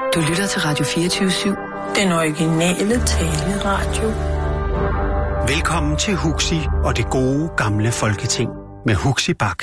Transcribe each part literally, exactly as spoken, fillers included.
Du lytter til Radio fireogtyve syv. Den originale taleradio. Velkommen til Huxi og det gode gamle folketing med Huxi Bach.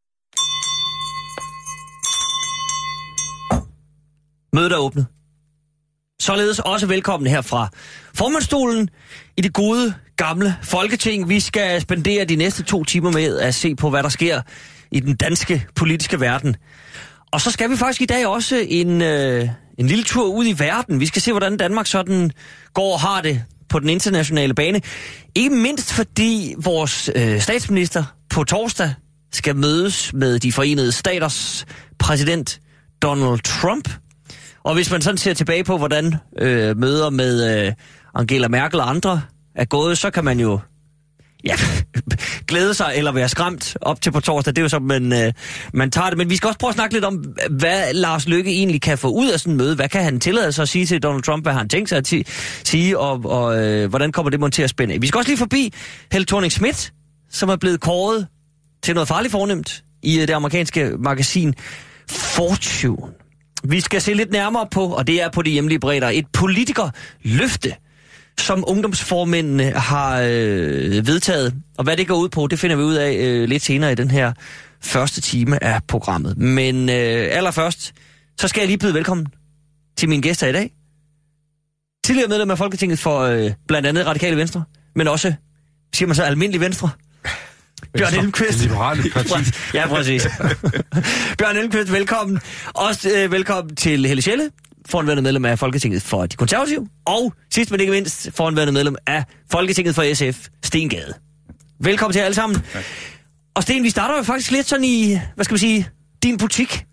Mødet er åbnet. Således også velkommen her fra formandsstolen i det gode gamle folketing. Vi skal spendere de næste to timer med at se på, hvad der sker i den danske politiske verden. Og så skal vi faktisk i dag også en, øh, en lille tur ud i verden. Vi skal se, hvordan Danmark sådan går og har det på den internationale bane. Ikke mindst fordi vores øh, statsminister på torsdag skal mødes med de forenede staters præsident Donald Trump. Og hvis man sådan ser tilbage på, hvordan øh, møder med øh, Angela Merkel og andre er gået, så kan man jo ja, glæde sig eller være skræmt op til på torsdag. Det er jo som, man, øh, man tager det. Men vi skal også prøve at snakke lidt om, hvad Lars Løkke egentlig kan få ud af sådan en møde. Hvad kan han tillade sig at sige til Donald Trump? Hvad har han tænkt sig at t- sige? Og, og øh, hvordan kommer det mon til at spænde af? Vi skal også lige forbi Helle Thorning-Schmidt, som er blevet kåret til noget farligt fornemt i øh, det amerikanske magasin Fortune. Vi skal se lidt nærmere på, og det er på de hjemlige bredder, et politikerløfte, som ungdomsformændene har øh, vedtaget. Og hvad det går ud på, det finder vi ud af øh, lidt senere i den her første time af programmet. Men øh, allerførst, så skal jeg lige byde velkommen til mine gæster i dag. Tidligere medlem af Folketinget for øh, blandt andet Radikale Venstre, men også, siger man så, Almindelig Venstre. Bjørn Elmqvist. Liberale parti. Ja, præcis. Bjørn Elmqvist, velkommen. Også øh, velkommen til Helle Schelle, foranværende medlem af Folketinget for De Konservative. Og sidst men ikke mindst, foranværende medlem af Folketinget for S F, Sten Gade. Velkommen til jer alle sammen. Ja. Og Sten, vi starter jo faktisk lidt sådan i, hvad skal man sige, din butik.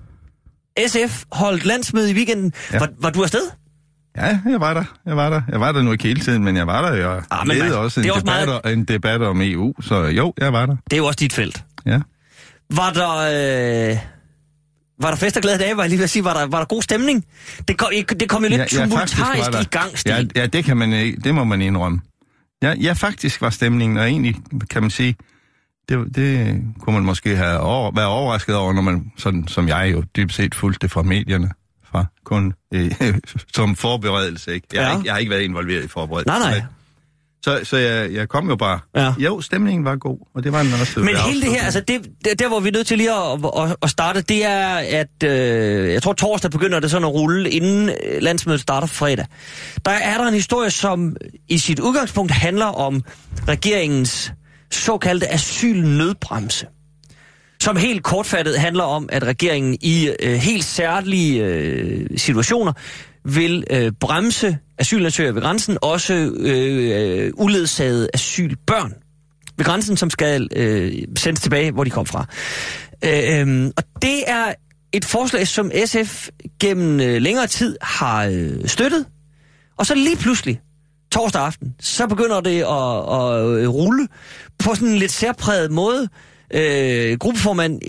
S F holdt landsmøde i weekenden. Ja. Var, var du afsted? Ja, jeg var der. Jeg var der. Jeg var der nu ikke hele tiden, men jeg var der. Jeg ah, ledede også, en, også debat, meget... en debat om E U, så jo, jeg var der. Det er jo også dit felt. Ja. Var der, øh... var der fest og glade dage, var jeg lige ved at sige, var der, var der god stemning? Det kom, det kom jo lidt ja, tumultarisk i gang, Sten. Ja, ja, det kan man ikke, det må man indrømme. Ja, ja, faktisk var stemningen, og egentlig kan man sige, det, det kunne man måske have over, været overrasket over, når man, sådan som jeg jo dybest set fulgte det fra medierne. Fra kun øh, som forberedelse, ikke? Jeg, ja. har ikke? jeg har ikke været involveret i forberedelse. Nej, nej. Så, så jeg, jeg kom jo bare. Ja. Jo, stemningen var god, og det var den også. Men hele det her, altså det, der hvor vi er nødt til lige at, at, at starte, det er, at øh, jeg tror torsdag begynder det sådan at rulle, inden landsmødet starter fredag. Der er der en historie, som i sit udgangspunkt handler om regeringens såkaldte asylnødbremse. Som helt kortfattet handler om, at regeringen i øh, helt særlige øh, situationer vil øh, bremse asylansøgere ved grænsen, også øh, uledsagede asylbørn ved grænsen, som skal øh, sendes tilbage, hvor de kom fra. Øh, og det er et forslag, som S F gennem øh, længere tid har øh, støttet, og så lige pludselig, torsdag aften, så begynder det at, at rulle på sådan en lidt særpræget måde. Øh, gruppeformand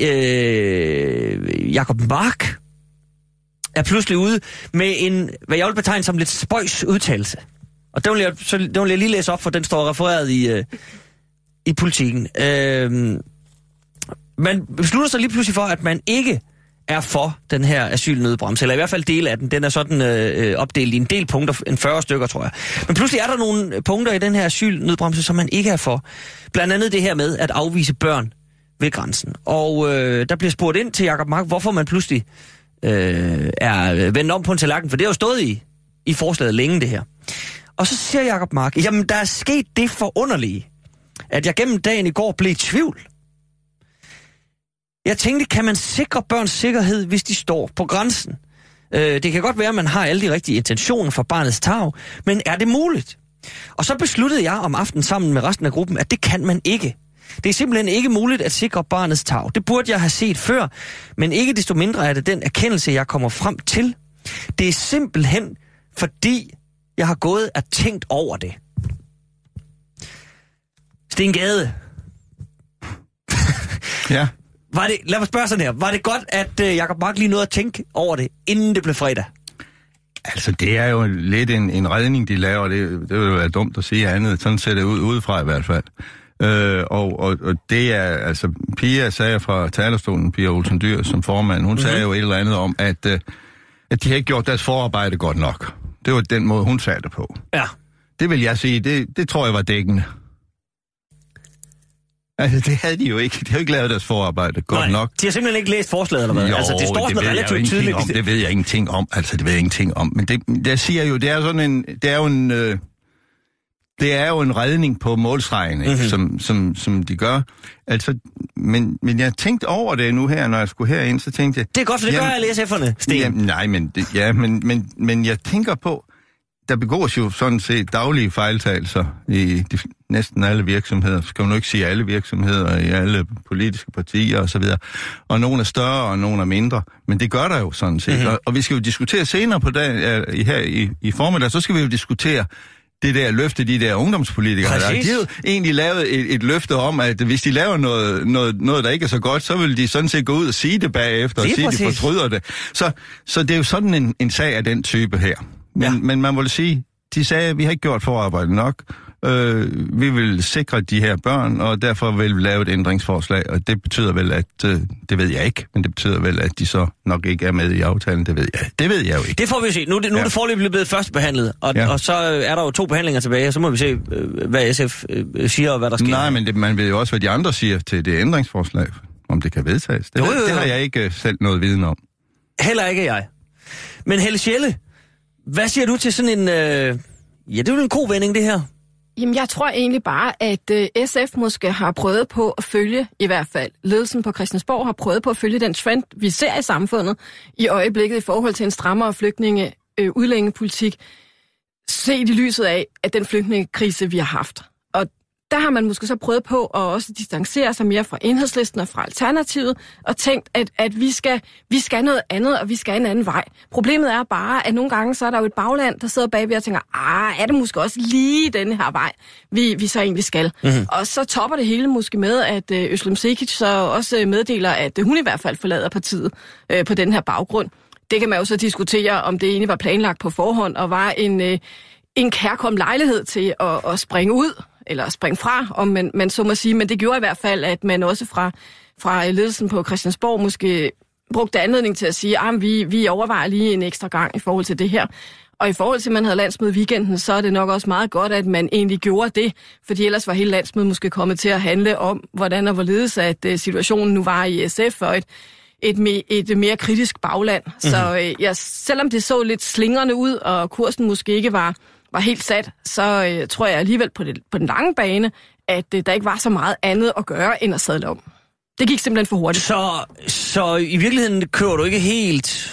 øh, Jacob Mark er pludselig ude med en, hvad jeg vil betegne som lidt spøjs udtalelse. Og den vil jeg, så, den vil jeg lige læse op, for den står refereret i, øh, i Politiken. Øh, man beslutter sig lige pludselig for, at man ikke er for den her asylnødbremse, eller i hvert fald del af den. Den er sådan øh, opdelt i en del punkter, en fyrre stykker, tror jeg. Men pludselig er der nogle punkter i den her asylnødbremse, som man ikke er for. Blandt andet det her med at afvise børn ved grænsen. Og øh, der bliver spurgt ind til Jacob Mark, hvorfor man pludselig øh, er vendt om på en tallerken, for det har jo stået i, i forslaget længe, det her. Og så siger Jacob Mark, jamen der er sket det forunderlige, at jeg gennem dagen i går blev i tvivl. Jeg tænkte, kan man sikre børns sikkerhed, hvis de står på grænsen? Øh, det kan godt være, at man har alle de rigtige intentioner for barnets tarv, men er det muligt? Og så besluttede jeg om aftenen sammen med resten af gruppen, at det kan man ikke. Det er simpelthen ikke muligt at sikre barnets tarv. Det burde jeg have set før, men ikke desto mindre er det den erkendelse, jeg kommer frem til. Det er simpelthen, fordi jeg har gået og tænkt over det. Sten Gade. Ja. Var det, lad mig spørge sådan her. Var det godt, at uh, Jacob Mark lige nåede at tænke over det, inden det blev fredag? Altså, det er jo lidt en, en redning, de laver. Det, det vil jo være dumt at sige andet. Sådan ser det ud udefra i hvert fald. Øh, og, og, og det er, altså, Pia sagde fra talerstolen, Pia Olsen Dyhr som formand, hun mm-hmm. sagde jo et eller andet om, at, at de har ikke gjort deres forarbejde godt nok. Det var den måde, hun sagde det på. Ja. Det vil jeg sige, det, det tror jeg var dækkende. Altså, det havde de jo ikke. De har jo ikke lavet deres forarbejde godt Nej, nok. De har simpelthen ikke læst forslaget, eller hvad? Jo, altså, det står det sådan relativt tydeligt. Om. Det ved jeg ingenting om. Altså, det ved jeg ingenting om. Men det, det siger jo, det er sådan en... Det er jo en... Øh, det er jo en redning på målstregen, ikke? Mm-hmm. Som, som, som de gør. Altså, men, men jeg tænkte over det nu her, når jeg skulle herind, så tænkte jeg... Det er godt, for det jamen, gør alle S F'erne, Sten. Jamen, nej, men, det, ja, men, men, men jeg tænker på... Der begås jo sådan set daglige fejltagelser i de, næsten alle virksomheder. Skal man nu ikke sige alle virksomheder, i alle politiske partier osv. Og, og nogle er større, og nogle er mindre. Men det gør der jo sådan set. Mm-hmm. Og, og vi skal jo diskutere senere på dag, uh, her i, i formiddag, så skal vi jo diskutere det der løfte, de der ungdomspolitikere. Der, de har jo egentlig lavet et, et løfte om, at hvis de laver noget, noget, noget, der ikke er så godt, så vil de sådan set gå ud og sige det bagefter, det og sige, præcis. at de fortryder det. Så, så det er jo sådan en, en sag af den type her. Men, ja. men man må sige, de sagde, at vi har ikke gjort forarbejde nok. Øh, vi vil sikre de her børn, og derfor vil vi lave et ændringsforslag. Og det betyder vel, at... Øh, det ved jeg ikke, men det betyder vel, at de så nok ikke er med i aftalen. Det ved jeg, det ved jeg jo ikke. Det får vi se. Nu, nu ja. er det foreløbig blevet først behandlet, og, ja. og så er der jo to behandlinger tilbage, og så må vi se, hvad S F siger, og hvad der sker. Nej, men det, man ved jo også, hvad de andre siger til det ændringsforslag, om det kan vedtages. Det, jo, jo, jo. det har jeg ikke selv noget viden om. Heller ikke jeg. Men Helle Sjelle, hvad siger du til sådan en... Øh... Ja, det er jo en god vending, det her. Jamen, jeg tror egentlig bare, at uh, S F måske har prøvet på at følge, i hvert fald ledelsen på Christiansborg, har prøvet på at følge den trend, vi ser i samfundet i øjeblikket i forhold til en strammere flygtninge øh, udlændingepolitik, set i lyset af, at den flygtningekrise, vi har haft. Og der har man måske så prøvet på at også distancere sig mere fra Enhedslisten og fra Alternativet, og tænkt, at, at vi, skal, vi skal noget andet, og vi skal en anden vej. Problemet er bare, at nogle gange så er der jo et bagland, der sidder bagved og tænker, ah, er det måske også lige denne her vej, vi, vi så egentlig skal. Mm-hmm. Og så topper det hele måske med, at øh, Özlem Cekic så også meddeler, at hun i hvert fald forlader partiet øh, på den her baggrund. Det kan man jo så diskutere, om det egentlig var planlagt på forhånd, og var en, øh, en kærkommen lejlighed til at, at springe ud, eller springe fra, om man, man så må sige. Men det gjorde i hvert fald, at man også fra, fra ledelsen på Christiansborg måske brugte anledning til at sige, at vi, vi overvejer lige en ekstra gang i forhold til det her. Og i forhold til, at man havde landsmøde i weekenden, så er det nok også meget godt, at man egentlig gjorde det, fordi ellers var hele landsmødet måske kommet til at handle om, hvordan og hvorledes at situationen nu var i S F, og et, et, et mere kritisk bagland. Mm-hmm. Så ja, selvom det så lidt slingrende ud, og kursen måske ikke var var helt sat, så øh, tror jeg alligevel på, det, på den lange bane, at øh, der ikke var så meget andet at gøre, end at sadle om. Det gik simpelthen for hurtigt. Så, så i virkeligheden kører du ikke helt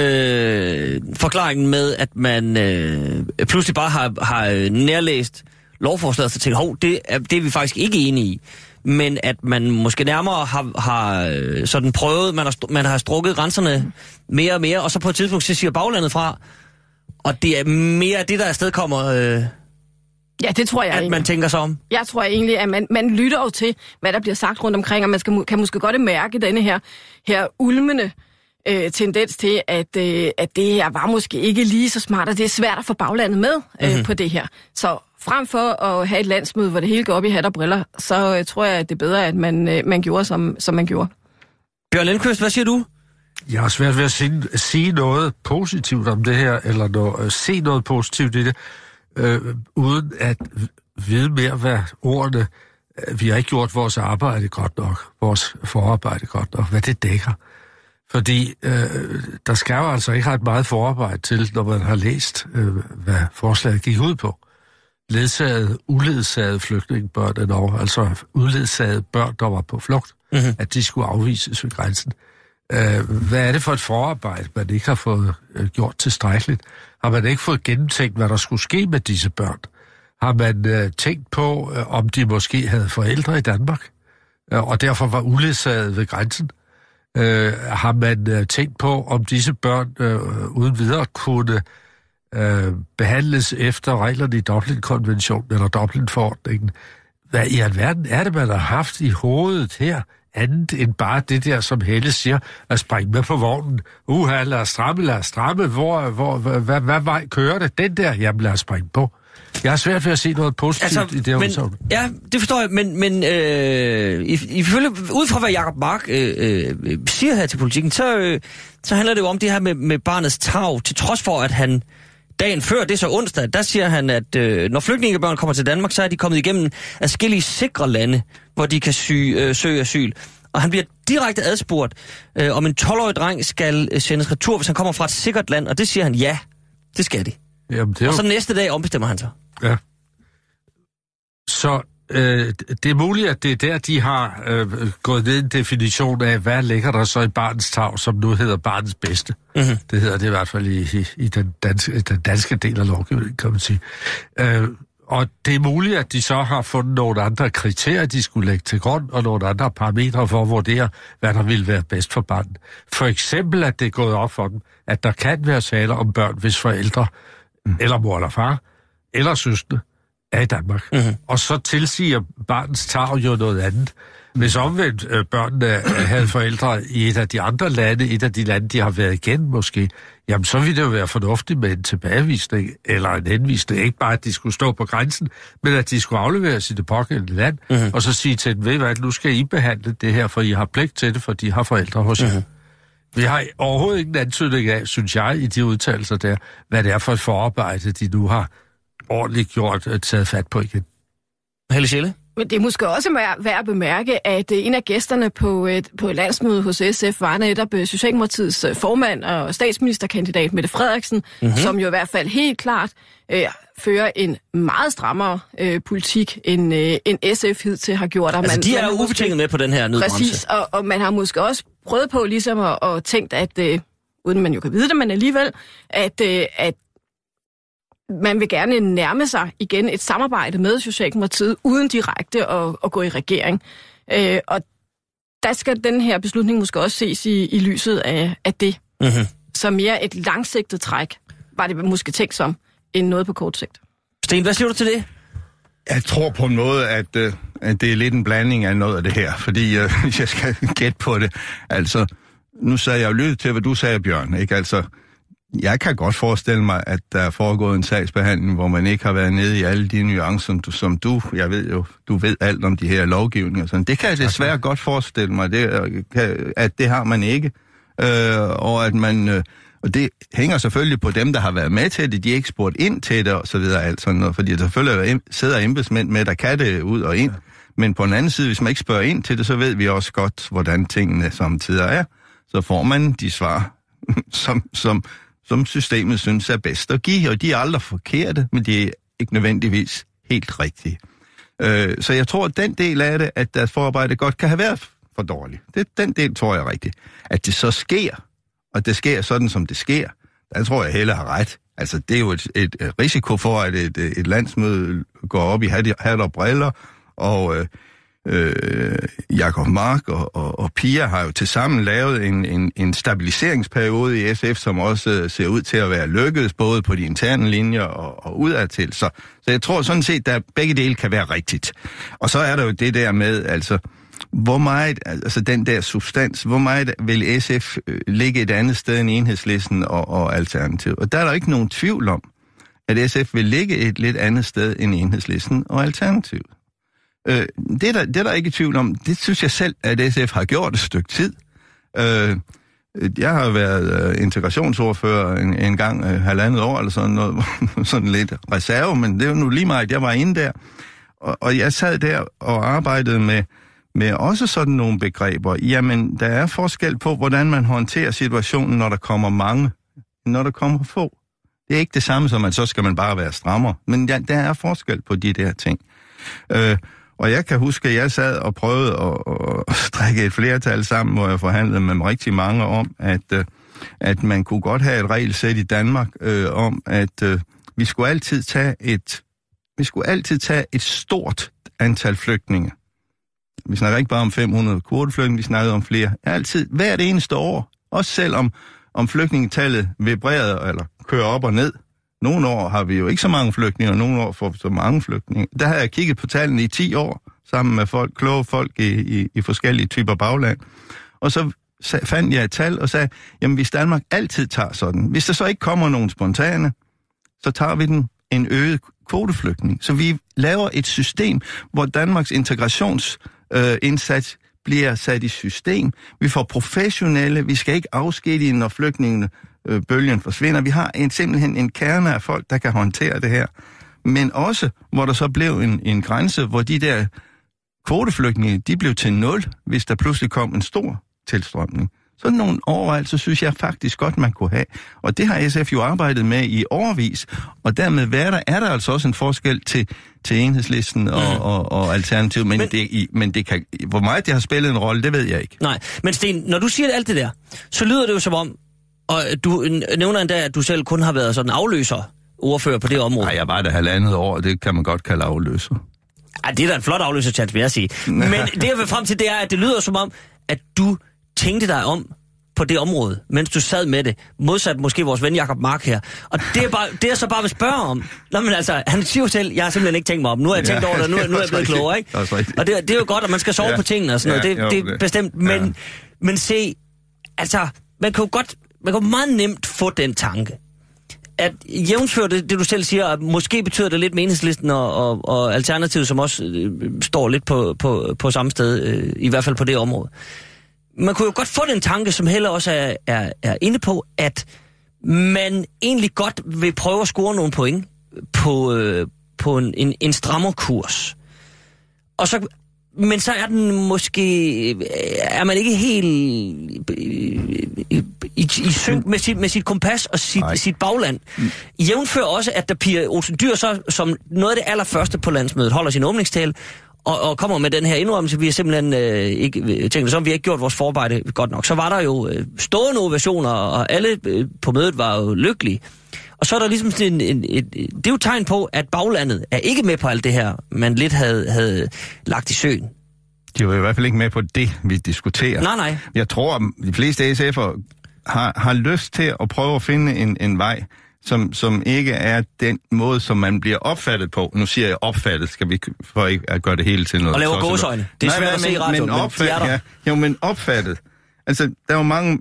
øh, forklaringen med, at man øh, pludselig bare har, har nærlæst lovforslaget, så tænker, hov, det er, det er vi faktisk ikke enige i. Men at man måske nærmere har, har sådan prøvet, man har, man har strukket grænserne mere og mere, og så på et tidspunkt så siger baglandet fra, og det er mere det, der afsted kommer, øh, ja, det tror jeg at egentlig. Man tænker sig om. Jeg tror egentlig, at man, man lytter jo til, hvad der bliver sagt rundt omkring, og man skal, kan måske godt mærke denne her, her ulmende øh, tendens til, at, øh, at det her var måske ikke lige så smart, og det er svært at få baglandet med øh, mm-hmm. på det her. Så frem for at have et landsmøde, hvor det hele går op i hat og briller, så øh, tror jeg, at det er bedre, at man, øh, man gjorde, som, som man gjorde. Bjørn Lindqvist, hvad siger du? Jeg har svært ved at sige, sige noget positivt om det her, eller noget, se noget positivt i det, øh, uden at vide mere, hvad ordene, vi har ikke gjort vores arbejde godt nok, vores forarbejde godt nok, hvad det dækker. Fordi øh, der skal jo altså ikke have et meget forarbejde til, når man har læst, øh, hvad forslaget gik ud på. Ledsagede, uledsagede flygtningebørn endnu, altså uledsagede børn, der var på flugt, mm-hmm. at de skulle afvises ved grænsen. Hvad er det for et forarbejde, man ikke har fået gjort tilstrækkeligt? Har man ikke fået gennemtænkt, hvad der skulle ske med disse børn? Har man uh, tænkt på, uh, om de måske havde forældre i Danmark, uh, og derfor var uledsaget ved grænsen? Uh, har man uh, tænkt på, om disse børn uh, uden videre kunne uh, behandles efter reglerne i Dublin-konventionen eller Dublin-forordningen? Hvad i alverden er det, man har haft i hovedet her? Andet end bare det der, som Helle siger, at springe med på vognen. Uha, lad os stramme, lad os stramme. Hvor, hvor, hvad, hvad vej kører det? Den der, jamen lad os springe på. Jeg har svært ved at se noget positivt Altså, i det her men, udsagn. ja, det forstår jeg, men, men øh, ifølge, ud fra hvad Jacob Mark øh, øh, siger her til Politikken, så, øh, så handler det jo om det her med, med barnets tarv, til trods for, at han dagen før, det er så onsdag, der siger han, at øh, når flygtningebørn kommer til Danmark, så er de kommet igennem adskillige sikre lande, hvor de kan sy, øh, søge asyl. Og han bliver direkte adspurgt, øh, om en tolv-årig dreng skal øh, sendes retur, hvis han kommer fra et sikkert land, og det siger han, ja, det skal de. Jamen, det er og jo... så næste dag ombestemmer han sig. Ja. Så øh, det er muligt, at det er der, de har øh, gået ned i en definition af, hvad ligger der så i barnets tarv, som nu hedder barnets bedste. Mm-hmm. Det hedder det i hvert fald i, i, i den, danske, den danske del af lovgivningen, kan man sige. Øh, og det er muligt, at de så har fundet nogle andre kriterier, de skulle lægge til grund, og nogle andre parametre for at vurdere, hvad der ville være bedst for barnet. For eksempel, at det er gået op for dem, at der kan være sager om børn, hvis forældre, mm. eller mor eller far, eller søskende, er i Danmark. Mm-hmm. Og så tilsiger barnets tarv jo noget andet. Hvis omvendt øh, børnene havde forældre i et af de andre lande, et af de lande, de har været igen måske, jamen så ville det jo være fornuftigt med en tilbagevisning eller en henvisning. Ikke bare, at de skulle stå på grænsen, men at de skulle afleveres i det pågældende land, mm-hmm. og så sige til dem, ved hvad, nu skal I behandle det her, for I har pligt til det, for de har forældre hos jer. Mm-hmm. Vi har overhovedet ingen antydning af, synes jeg, i de udtalelser der, hvad det er for et forarbejde, de nu har ordentligt gjort, taget fat på igen. Helle Schelle? Men det er måske også værd at bemærke, at en af gæsterne på et, på et landsmøde hos S F var netop Socialdemokratiets formand og statsministerkandidat Mette Frederiksen, mm-hmm. som jo i hvert fald helt klart øh, fører en meget strammere øh, politik, end, øh, end S F hidtil har gjort. Altså, man, de er man jo ubetinget med på den her nødbremse. Præcis, og, og man har måske også prøvet på ligesom at, at tænkt, at, øh, uden man jo kan vide det, men alligevel, at, øh, at man vil gerne nærme sig igen et samarbejde med Socialdemokratiet, uden direkte at, at gå i regering. Øh, og der skal den her beslutning måske også ses i, i lyset af, af det. Mm-hmm. Så mere et langsigtet træk, var det måske tænkt som, end noget på kort sigt. Sten, hvad siger du til det? Jeg tror på en måde, at, øh, at det er lidt en blanding af noget af det her, fordi øh, jeg skal gætte på det. Altså, nu sagde jeg jo lyttet til, hvad du sagde, Bjørn, ikke? Altså, jeg kan godt forestille mig, at der er foregået en sagsbehandling, hvor man ikke har været nede i alle de nuancer, som du, jeg ved jo, du ved alt om de her lovgivninger. Sådan. Det kan jeg desværre godt forestille mig, det, at det har man ikke. Øh, og at man, øh, og det hænger selvfølgelig på dem, der har været med til det, de er ikke spurgt ind til det og så videre, alt sådan noget, fordi der selvfølgelig sidder embedsmænd med, der kan det ud og ind. Men på den anden side, hvis man ikke spørger ind til det, så ved vi også godt, hvordan tingene samtidig er. Så får man de svar, som, som som systemet synes er bedst at give, og de er aldrig forkerte, men de er ikke nødvendigvis helt rigtige. Øh, så jeg tror, at den del af det, at deres forarbejde godt kan have været for dårligt, det, den del tror jeg rigtigt. At det så sker, og det sker sådan, som det sker, der tror jeg Helle har ret. Altså, det er jo et, et, et risiko for, at et, et landsmøde går op i hat og briller, og øh, Øh, Jacob Mark og, og, og Pia har jo tilsammen lavet en, en, en stabiliseringsperiode i S F, som også ser ud til at være lykkedes, både på de interne linjer og, og udadtil. Så, så jeg tror sådan set, at begge dele kan være rigtigt. Og så er der jo det der med, altså, hvor meget, altså den der substans, hvor meget vil S F ligge et andet sted end Enhedslisten og, og Alternativ? Og der er der ikke nogen tvivl om, at S F vil ligge et lidt andet sted end Enhedslisten og Alternativ. Øh, det, er der, det er der ikke i tvivl om. Det synes jeg selv, at S F har gjort et stykke tid. Øh, jeg har været øh, integrationsordfører en, en gang øh, halvandet år, eller sådan noget, sådan lidt reserve, men det er jo nu lige meget, at jeg var inde der. Og, og jeg sad der og arbejdede med, med også sådan nogle begreber. Jamen, der er forskel på, hvordan man håndterer situationen, når der kommer mange, når der kommer få. Det er ikke det samme som, at så skal man bare være strammer. Men ja, der er forskel på de der ting. Øh, Og jeg kan huske, at jeg sad og prøvede at, at strikke et flertal sammen, hvor jeg forhandlede med rigtig mange om, at, at man kunne godt have et regelsæt i Danmark øh, om, at øh, vi skulle altid tage et vi skulle altid tage et stort antal flygtninge. Vi snakker ikke bare om fem hundrede kvoteflygtninge, vi snakker om flere. Altid, hvert eneste år, også selvom om flygtningetallet vibrerede eller kører op og ned. Nogle år har vi jo ikke så mange flygtninge, og nogle år får vi så mange flygtninge. Der har jeg kigget på tallene i ti år, sammen med folk, kloge folk i, i, i forskellige typer bagland. Og så fandt jeg et tal og sagde, jamen hvis Danmark altid tager sådan, hvis der så ikke kommer nogen spontane, så tager vi den en øget kvoteflygtning. Så vi laver et system, hvor Danmarks integrationsindsats øh, bliver sat i system. Vi får professionelle, vi skal ikke afskedige, når flygtningene øh, bølgen forsvinder. Vi har en, simpelthen en kerne af folk, der kan håndtere det her. Men også, hvor der så blev en, en grænse, hvor de der kvoteflygtninge, de blev til nul, hvis der pludselig kom en stor tilstrømning. Sådan nogle overvejelser synes jeg faktisk godt, man kunne have. Og det har S F jo arbejdet med i årevis. Og dermed er der, er der altså også en forskel til, til Enhedslisten og, mm. og, og Alternativet. Men, men, det, i, men det kan, hvor meget det har spillet en rolle, det ved jeg ikke. Nej, men Sten, når du siger alt det der, så lyder det jo som om, og du nævner endda, at du selv kun har været sådan afløser ordfører på det område. Nej, jeg var der halvandet år, det kan man godt kalde afløser. Ej, det er da en flot afløserchance, vil jeg sige. Men det jeg vil frem til, det er, at det lyder som om, at du tænkte dig om på det område, mens du sad med det, modsat måske vores ven Jacob Mark her. Og det er, bare, det jeg så bare vil spørge om. Nå, men altså, han siger jo selv, jeg har simpelthen ikke tænkt mig om. Nu har jeg tænkt ja, over det, og nu, nu er jeg blevet klogere, ikke? Og det, det er jo godt, at man skal sove ja, på tingene og sådan noget. Ja, det, jo, det er bestemt. Men, ja. men se, altså, man kan jo godt, man kan jo meget nemt få den tanke, at jævnfør det, det du selv siger, at måske betyder det lidt med Enhedslisten og, og, og Alternativet, som også øh, står lidt på, på, på samme sted, øh, i hvert fald på det område. Man kunne jo godt få den tanke, som Helle også er, er, er inde på, at man egentlig godt vil prøve at score nogle point på, øh, på en, en, en strammerkurs. Og så, men så er den måske, er man ikke helt i, i, i, i synk med sit, med sit kompas og sit, sit bagland. Mm. Jævnfører også, at der Pia Olsen Dyhr så, som noget af det allerførste på landsmødet, holder sin åbningstale, Og, og kommer med den her indrømmelse, vi har simpelthen øh, ikke tænkt som vi har ikke gjort vores forarbejde godt nok. Så var der jo øh, stående ovationer, og alle øh, på mødet var jo lykkelige. Og så er der ligesom en, en, et, det er jo tegn på, at baglandet er ikke med på alt det her, man lidt havde, havde lagt i søen. De var i hvert fald ikke med på det, vi diskuterer. Nej, nej. Jeg tror, at de fleste S F'ere har, har lyst til at prøve at finde en, en vej, Som, som ikke er den måde, som man bliver opfattet på. Nu siger jeg opfattet, skal vi for ikke at gøre det hele til noget. Og laver gåsøjne. Det er svært at se i radioen, men, opfat, men ja, jo, men opfattet. Altså, der er jo mange,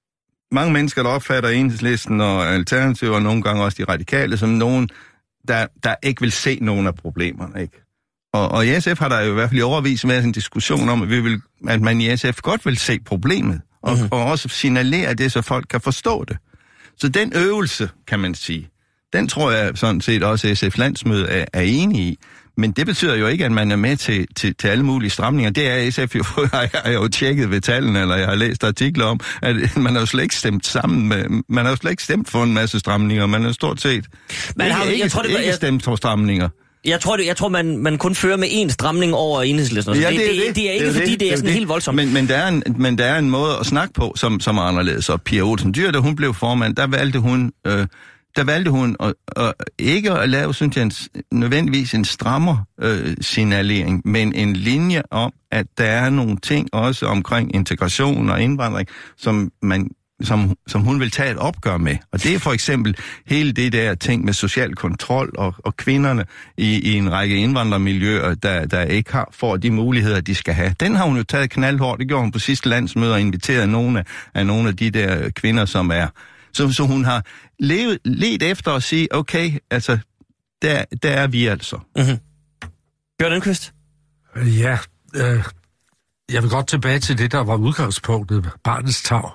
mange mennesker, der opfatter Enhedslisten og Alternativet, og nogle gange også de radikale, som nogen, der, der ikke vil se nogen af problemerne, ikke? Og, og i S F har der jo i hvert fald i overvis været en diskussion om, at, vi vil, at man i S F godt vil se problemet, og, mm-hmm. og også signalere det, så folk kan forstå det. Så den øvelse, kan man sige, den tror jeg sådan set også S F landsmøde er, er enige i. Men det betyder jo ikke, at man er med til, til, til alle mulige stramninger. Det er S F jo, jeg har jo tjekket ved tallene, eller jeg har læst artikler om, at man har jo slet ikke stemt sammen med, man har jo slet ikke stemt for en masse stramninger. Man har stort set man har, ikke, jeg tror, det, ikke jeg, stemt for stramninger. Jeg tror, det, jeg tror man, man kun fører med én stramning over Enhedslisten. Ja, det, det, det, det, det er ikke, det er fordi det, det er sådan det. Helt voldsomt. Men, men, der er en, men der er en måde at snakke på, som, som er anderledes. Og Pia Olsen Dyhr, da hun blev formand, der valgte hun, øh, der valgte hun at, at, ikke at lave, synes jeg, en, nødvendigvis en strammer øh, signalering, men en linje om, at der er nogle ting også omkring integration og indvandring, som man Som, som hun vil tage et opgør med. Og det er for eksempel hele det der ting med social kontrol og, og kvinderne i, i en række indvandrermiljøer, der, der ikke har, får de muligheder, de skal have. Den har hun jo taget knaldhårdt. Det gjorde hun på sidste landsmøde og inviteret nogle af, af nogle af de der kvinder, som er... Så, så hun har levet, let efter at sige, okay, altså, der, der er vi altså. Mm-hmm. Bjørn Enquist? Ja, øh, jeg vil godt tilbage til det, der var udgangspunktet, barnets tarv.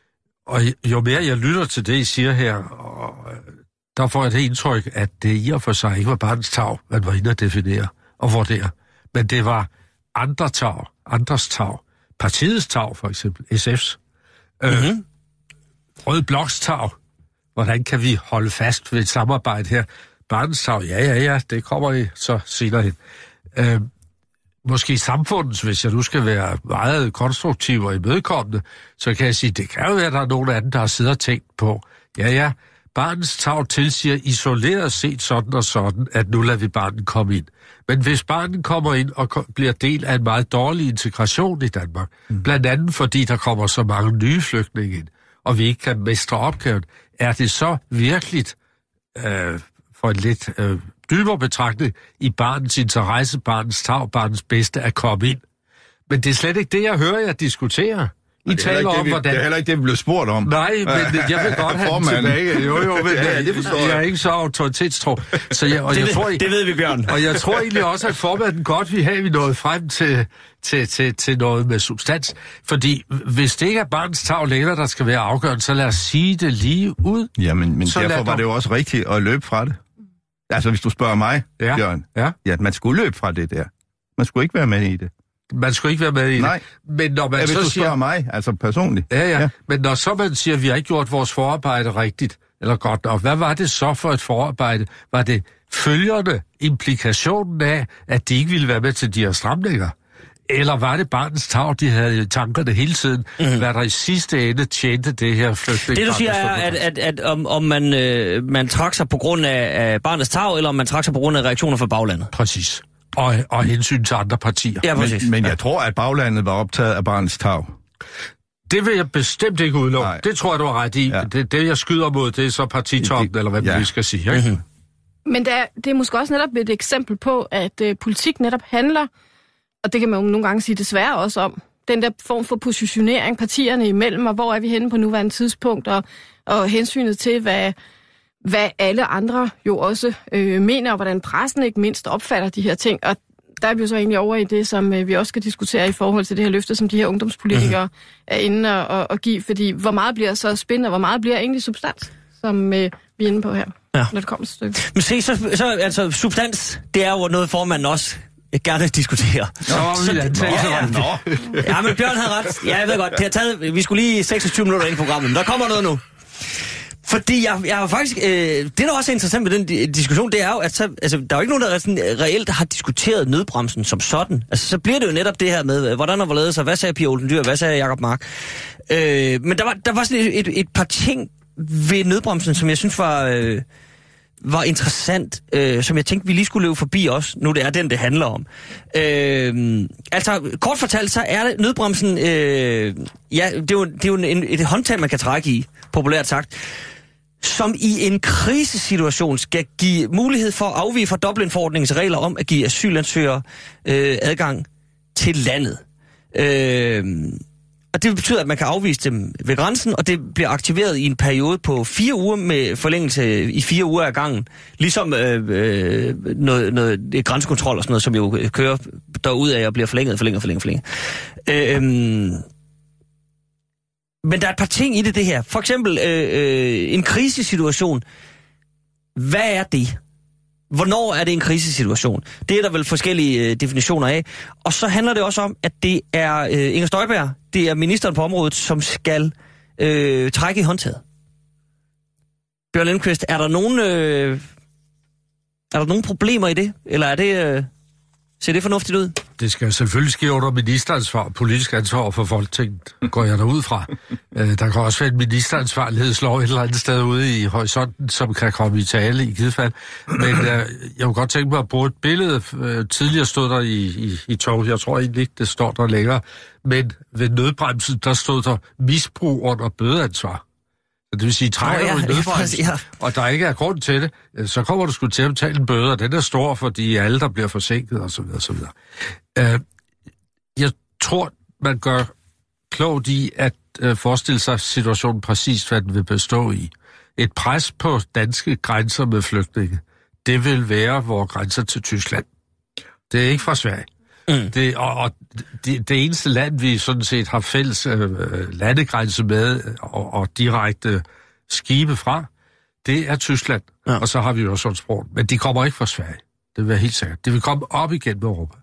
Og jo mere jeg lytter til det, I siger her, og der får jeg det indtryk, at det i og for sig ikke var barnets tarv, man var inde at definere og vurdere. Men det var andre tarv, andres tarv. Partiets tarv, for eksempel, S F's. Mm-hmm. Øh, Rød Bloks tarv. Hvordan kan vi holde fast ved et samarbejde her? Barnets tarv, ja, ja, ja, det kommer I så senere hen. Øh, Måske samfundets, hvis jeg nu skal være meget konstruktiv og imødekommende, så kan jeg sige, det kan jo være, at der er nogle af dem, der har siddet og tænkt på, ja, ja, barnets tarv tilsiger isoleret set sådan og sådan, at nu lader vi barnet komme ind. Men hvis barnet kommer ind og bliver del af en meget dårlig integration i Danmark, mm. blandt andet fordi der kommer så mange nye flygtninge ind, og vi ikke kan mestre opgaven, er det så virkeligt øh, for en lidt... Øh, dybere betragtet i barnets interesse, barnets tarv, barnets bedste at komme ind. Men det er slet ikke det, jeg hører jer diskutere. I taler om, det, vi, hvordan... Det er heller ikke det, vi blev spurgt om. Nej, men jeg vil godt have den tilbage. Jo, jo, men ja, det forstår jeg. jeg er ikke så autoritetstro. Så jeg, og det, jeg ved, tror, det ved vi, Bjørn. Og jeg tror egentlig også, at formanden godt vil have, at vi nåede frem til, til, til, til noget med substans. Fordi hvis det ikke er barnets tarv længere, der skal være afgørende, så lad os sige det lige ud. Ja, men, men så derfor var det jo også rigtigt at løbe fra det. Altså, hvis du spørger mig, ja. Bjørn, ja. ja, man skulle løbe fra det der. Man skulle ikke være med i det. Man skulle ikke være med i det. Nej, men når man ja, hvis så du siger... spørger mig, altså personligt. Ja, ja, ja, men når så man siger, at vi har ikke gjort vores forarbejde rigtigt, eller godt nok, hvad var det så for et forarbejde? Var det følgerne, implikationen af, at de ikke ville være med til de her stramninger? Eller var det barnets tarv, de havde tankerne hele tiden, mm-hmm. hvad der i sidste ende tjente det her flygtning? Det du siger er, at, at, at om, om man, øh, man trak sig på grund af, af barnets tarv, eller om man trak sig på grund af reaktioner fra baglandet? Præcis. Og, og hensyn til andre partier. Ja, præcis. Men, men jeg tror, at baglandet var optaget af barnets tarv. Det vil jeg bestemt ikke udelukke. Det tror jeg, du har ret i. Ja. Det, det, jeg skyder mod, det er så partitoppen, eller hvad ja. vi skal sige. Ikke? Mm-hmm. Men det er, det er måske også netop et eksempel på, at øh, politik netop handler, og det kan man jo nogle gange sige desværre også om, den der form for positionering partierne imellem, og hvor er vi henne på nuværende tidspunkt, og, og hensynet til, hvad, hvad alle andre jo også øh, mener, og hvordan pressen ikke mindst opfatter de her ting. Og der er vi jo så egentlig over i det, som øh, vi også skal diskutere i forhold til det her løfte, som de her ungdomspolitikere mm-hmm. er inde og, og, og give. Fordi hvor meget bliver så spændende, og hvor meget bliver egentlig substans, som øh, vi er inde på her, ja. når det kommer til stykket. Men se, så, så altså substans, det er jo noget, formanden også jeg gerne diskuterer. Nå, så, ja, ja, ja. ja, men Bjørn havde ret. Ja, jeg ved godt. Det har taget, vi skulle lige seksogtyve minutter ind i programmet, men der kommer noget nu. Fordi jeg, jeg har faktisk... Øh, det, der også er interessant med den diskussion, det er jo, at så, altså, der er jo ikke nogen, der sådan, reelt har diskuteret nødbremsen som sådan. Altså, så bliver det jo netop det her med, hvordan der var lavet sig, hvad sagde Pia Olsen Dyhr, hvad sagde Jacob Mark. Øh, men der var, der var sådan et, et, et par ting ved nødbremsen, som jeg synes var... Øh, var interessant, øh, som jeg tænkte, vi lige skulle løbe forbi også, nu det er den, det handler om. Øh, altså, kort fortalt, så er det nødbremsen, øh, ja, det er jo, det er jo en, et håndtag, man kan trække i, populært sagt, som i en krisesituation skal give mulighed for at afvige fra Dublin-forordningens regler om at give asylansøgere øh, adgang til landet. Øh, Og det betyder, at man kan afvise dem ved grænsen, og det bliver aktiveret i en periode på fire uger med forlængelse i fire uger ad gangen. Ligesom øh, øh, noget, noget grænsekontrol og sådan noget, som jo kører derudad og bliver forlænget, forlænget, forlænget, forlænget. Øh, men der er et par ting i det, det her. For eksempel øh, øh, en krisesituation. Hvad er det? Hvornår er det en krisesituation? Det er der vel forskellige øh, definitioner af. Og så handler det også om, at det er øh, Inger Støjberg, det er ministeren på området, som skal øh, trække i håndtaget. Bjørn Lindqvist, er der nogen, øh, er der nogen problemer i det? Eller er det, øh, ser det fornuftigt ud? Det skal selvfølgelig ske under ministeransvar, politisk ansvar for Folketinget, går jeg derud fra. Der kan også være en ministeransvarlighedslov et eller andet sted ude i horisonten, som kan komme i tale i givet fald. Men jeg kunne godt tænke mig at bruge et billede. Tidligere stod der i, i, i tog, jeg tror egentlig ikke, det står der længere, men ved nødbremsen, der stod der misbrug under bødeansvar. Det vil sige, trækker du i nødbremsen, ja. og der ikke er grund til det, så kommer du sgu til at betale en bøde, og den er stor, fordi alle, der bliver forsinket, og så videre, og så videre. Uh, jeg tror, man gør klogt i at uh, forestille sig situationen præcis, hvad den vil bestå i. Et pres på danske grænser med flygtninge, det vil være vores grænser til Tyskland. Det er ikke fra Sverige. Mm. Det, og og det, det eneste land, vi sådan set har fælles øh, landegrænse med og, og direkte skibe fra, det er Tyskland. Ja. Og så har vi jo også sprog. Men de kommer ikke fra Sverige. Det vil være helt sikkert. Det vil komme op igen med Europa.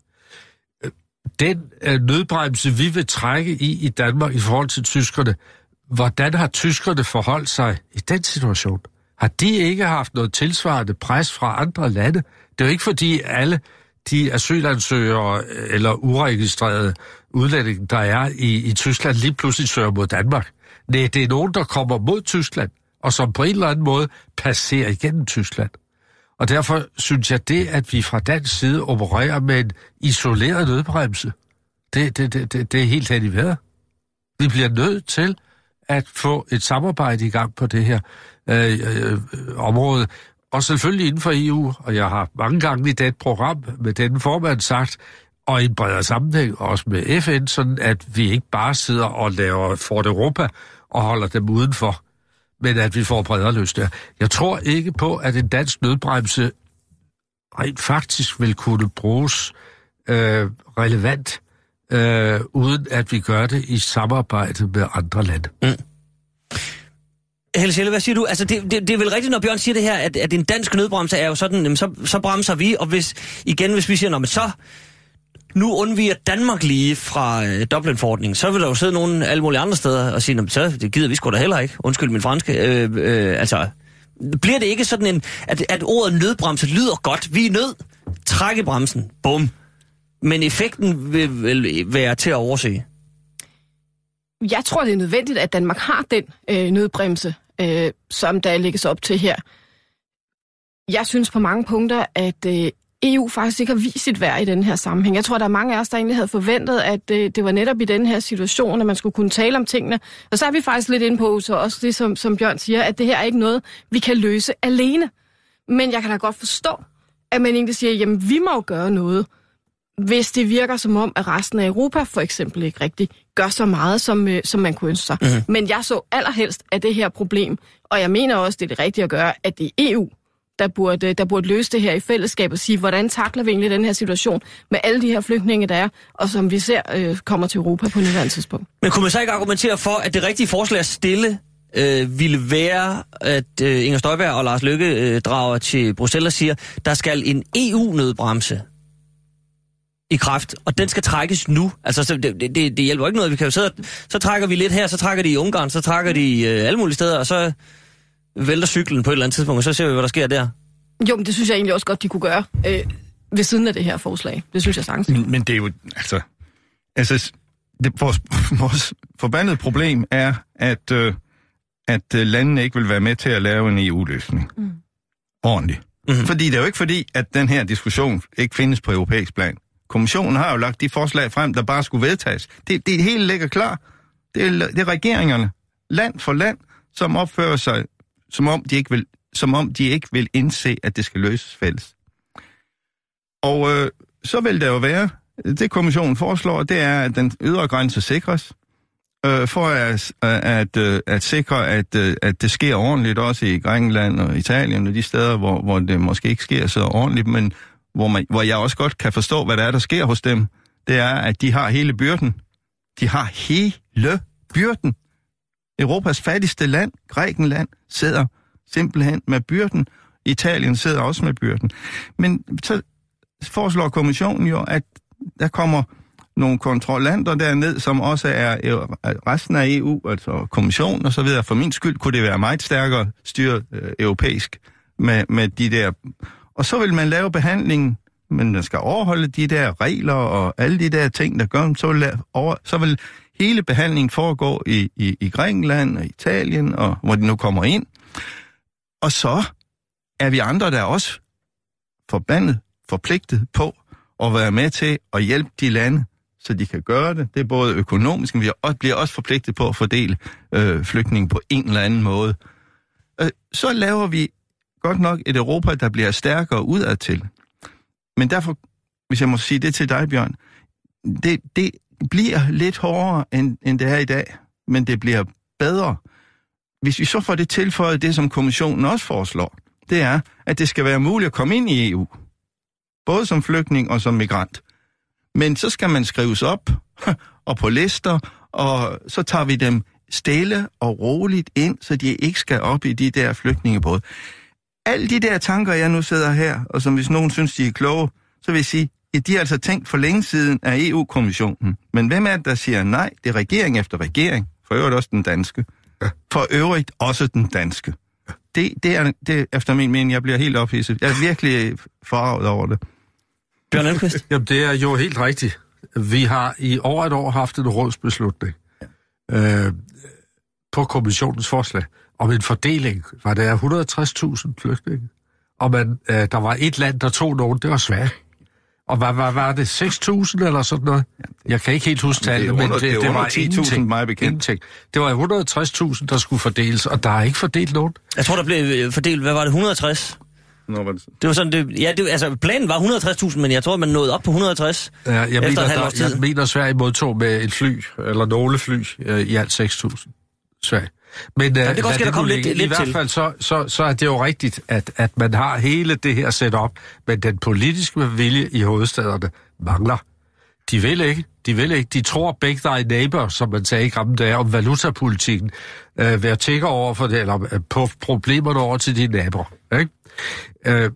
Den øh, nødbremse, vi vil trække i i Danmark i forhold til tyskerne, hvordan har tyskerne forholdt sig i den situation? Har de ikke haft noget tilsvarende pres fra andre lande? Det er jo ikke fordi alle de asylansøgere eller uregistrerede udlændinge, der er i, i Tyskland, lige pludselig søger mod Danmark. Nej, det er nogen, der kommer mod Tyskland, og som på en eller anden måde passerer igennem Tyskland. Og derfor synes jeg, det, at vi fra dansk side opererer med en isoleret nødbremse, det, det, det, det, det er helt hen i vejret. Vi bliver nødt til at få et samarbejde i gang på det her øh, øh, område, og selvfølgelig inden for E U, og jeg har mange gange i det program med denne formand sagt, og i en bredere sammenhæng, også med F N, sådan at vi ikke bare sidder og laver Fort Europa og holder dem udenfor, men at vi får bredere løsninger. Jeg tror ikke på, at en dansk nødbremse rent faktisk vil kunne bruges øh, relevant, øh, uden at vi gør det i samarbejde med andre lande. Mm. Helle Sjelle, hvad siger du? Altså, det, det, det er vel rigtigt, når Bjørn siger det her, at, at en dansk nødbremse er jo sådan, jamen, så, så bremser vi, og hvis, igen, hvis vi siger, nå, men så, nu undviger Danmark lige fra øh, Dublin-forordningen, så vil der jo sidde nogen alle mulige andre steder og sige, nå, men så det gider vi sgu da heller ikke. Undskyld min franske. Øh, øh, altså, bliver det ikke sådan en, at, at ordet nødbremse lyder godt? Vi er nød. Træk i bremsen. Bum. Men effekten vil, vil være til at overse. Jeg tror, det er nødvendigt, at Danmark har den øh, nødbremse, øh, som der lægges op til her. Jeg synes på mange punkter, at øh, E U faktisk ikke har vist sit værd i den her sammenhæng. Jeg tror, der er mange af os, der egentlig havde forventet, at øh, det var netop i den her situation, at man skulle kunne tale om tingene. Og så er vi faktisk lidt inde på, så også det, som, som Bjørn siger, at det her er ikke noget, vi kan løse alene. Men jeg kan da godt forstå, at man egentlig siger, jamen vi må jo gøre noget, hvis det virker som om, at resten af Europa for eksempel ikke rigtig gør så meget, som, øh, som man kunne ønske sig. Mm-hmm. Men jeg så allerhelst af det her problem, og jeg mener også, det er det rigtige at gøre, at det er E U, der burde, der burde løse det her i fællesskab og sige, hvordan takler vi egentlig den her situation med alle de her flygtninge, der er, og som vi ser øh, kommer til Europa på nuværende tidspunkt. Men kunne man så ikke argumentere for, at det rigtige forslag at stille øh, ville være, at øh, Inger Støjberg og Lars Løkke øh, drager til Bruxelles og siger, der skal en E U-nødbremse i kraft, og den skal trækkes nu. Altså, så det, det, det hjælper ikke noget. Vi kan jo sidde, så trækker vi lidt her, så trækker de i Ungarn, så trækker de øh, alle mulige steder, og så vælter cyklen på et eller andet tidspunkt, og så ser vi, hvad der sker der. Jo, men det synes jeg egentlig også godt, de kunne gøre øh, ved siden af det her forslag. Det synes jeg sagtens. Men, men det er jo, altså, altså det, vores, vores forbandede problem er, at, øh, at landene ikke vil være med til at lave en E U-løsning. Mm. Ordentligt. Mm-hmm. Fordi det er jo ikke fordi, at den her diskussion ikke findes på europæisk plan. Kommissionen har jo lagt de forslag frem, der bare skulle vedtages. Det, det hele ligger klar. Det er, det er regeringerne, land for land, som opfører sig, som om de ikke vil, som om de ikke vil indse, at det skal løses fælles. Og øh, så vil det jo være, det kommissionen foreslår, det er, at den ydre grænse sikres, øh, for at, at, at, at sikre, at, at det sker ordentligt, også i Grækenland og Italien og de steder, hvor, hvor det måske ikke sker så ordentligt, men Hvor, man, hvor jeg også godt kan forstå, hvad der er, der sker hos dem, det er, at de har hele byrden. De har hele byrden. Europas fattigste land, Grækenland, sidder simpelthen med byrden. Italien sidder også med byrden. Men så foreslår kommissionen jo, at der kommer nogle kontrollanter derned, som også er resten af E U, altså kommissionen og så videre. For min skyld kunne det være meget stærkere styret øh, europæisk med, med de der. Og så vil man lave behandlingen, men man skal overholde de der regler og alle de der ting, der gør, så vil, over, så vil hele behandlingen foregå i, i, i Grækenland og Italien, og hvor de nu kommer ind. Og så er vi andre, der er også forbandet, forpligtet på at være med til at hjælpe de lande, så de kan gøre det. Det er både økonomisk, men vi bliver også forpligtet på at fordele øh, flygtninge på en eller anden måde. Øh, så laver vi godt nok et Europa, der bliver stærkere udadtil. Men derfor, hvis jeg må sige det til dig, Bjørn, det, det bliver lidt hårdere, end, end det er i dag, men det bliver bedre. Hvis vi så får det tilføjet, det som kommissionen også foreslår, det er, at det skal være muligt at komme ind i E U. Både som flygtning og som migrant. Men så skal man skrives op og på lister, og så tager vi dem stille og roligt ind, så de ikke skal op i de der flygtningebåde. Alle de der tanker, jeg nu sidder her, og som hvis nogen synes, de er kloge, så vil jeg sige, at de er altså tænkt for længe siden af E U-kommissionen. Men hvem er det, der siger nej? Det er regering efter regering. For øvrigt også den danske. For øvrigt også den danske. Det, det, er, det er efter min mening, jeg bliver helt ophidset. Jeg er virkelig forarvet over det. Bjørn Elmqvist? Jamen, det er jo helt rigtigt. Vi har i over et år haft en rådsbeslutning øh, på kommissionens forslag om en fordeling, var der et hundrede og tres tusind flygtninge. Og man, øh, der var et land, der tog nogen, det var Sverige. Og hvad var, var det, seks tusind eller sådan noget? Jeg kan ikke helt huske tallet, men det, det, det var ti tusind meget bekendt. Det var et hundrede og tres tusind, der skulle fordeles, og der er ikke fordelt nogen. Jeg tror, der blev fordelt, hvad var det, et hundrede og tres? Nå, var det sådan? Det var sådan, det, ja, det, altså planen var et hundrede og tres tusind, men jeg tror, man nåede op på et hundrede og tres Ja, jeg efter mener, et halvt års der, tid. jeg mener, Sverige modtog med et fly, eller nogle fly, øh, i alt seks tusind. Sverige. Men Ja, øh, det kan også lad der komme lidt, ligge. lidt I hvert til. fald så, så, så er det jo rigtigt, at, at man har hele det her setup, men den politiske vilje i hovedstaderne mangler. De vil ikke. De vil ikke. De tror begge thy neighbor, som man sagde i gamle dage, om valutapolitikken. Øh, være tækker over for det, eller øh, på problemerne over til dine naboer. Ikke? Øh,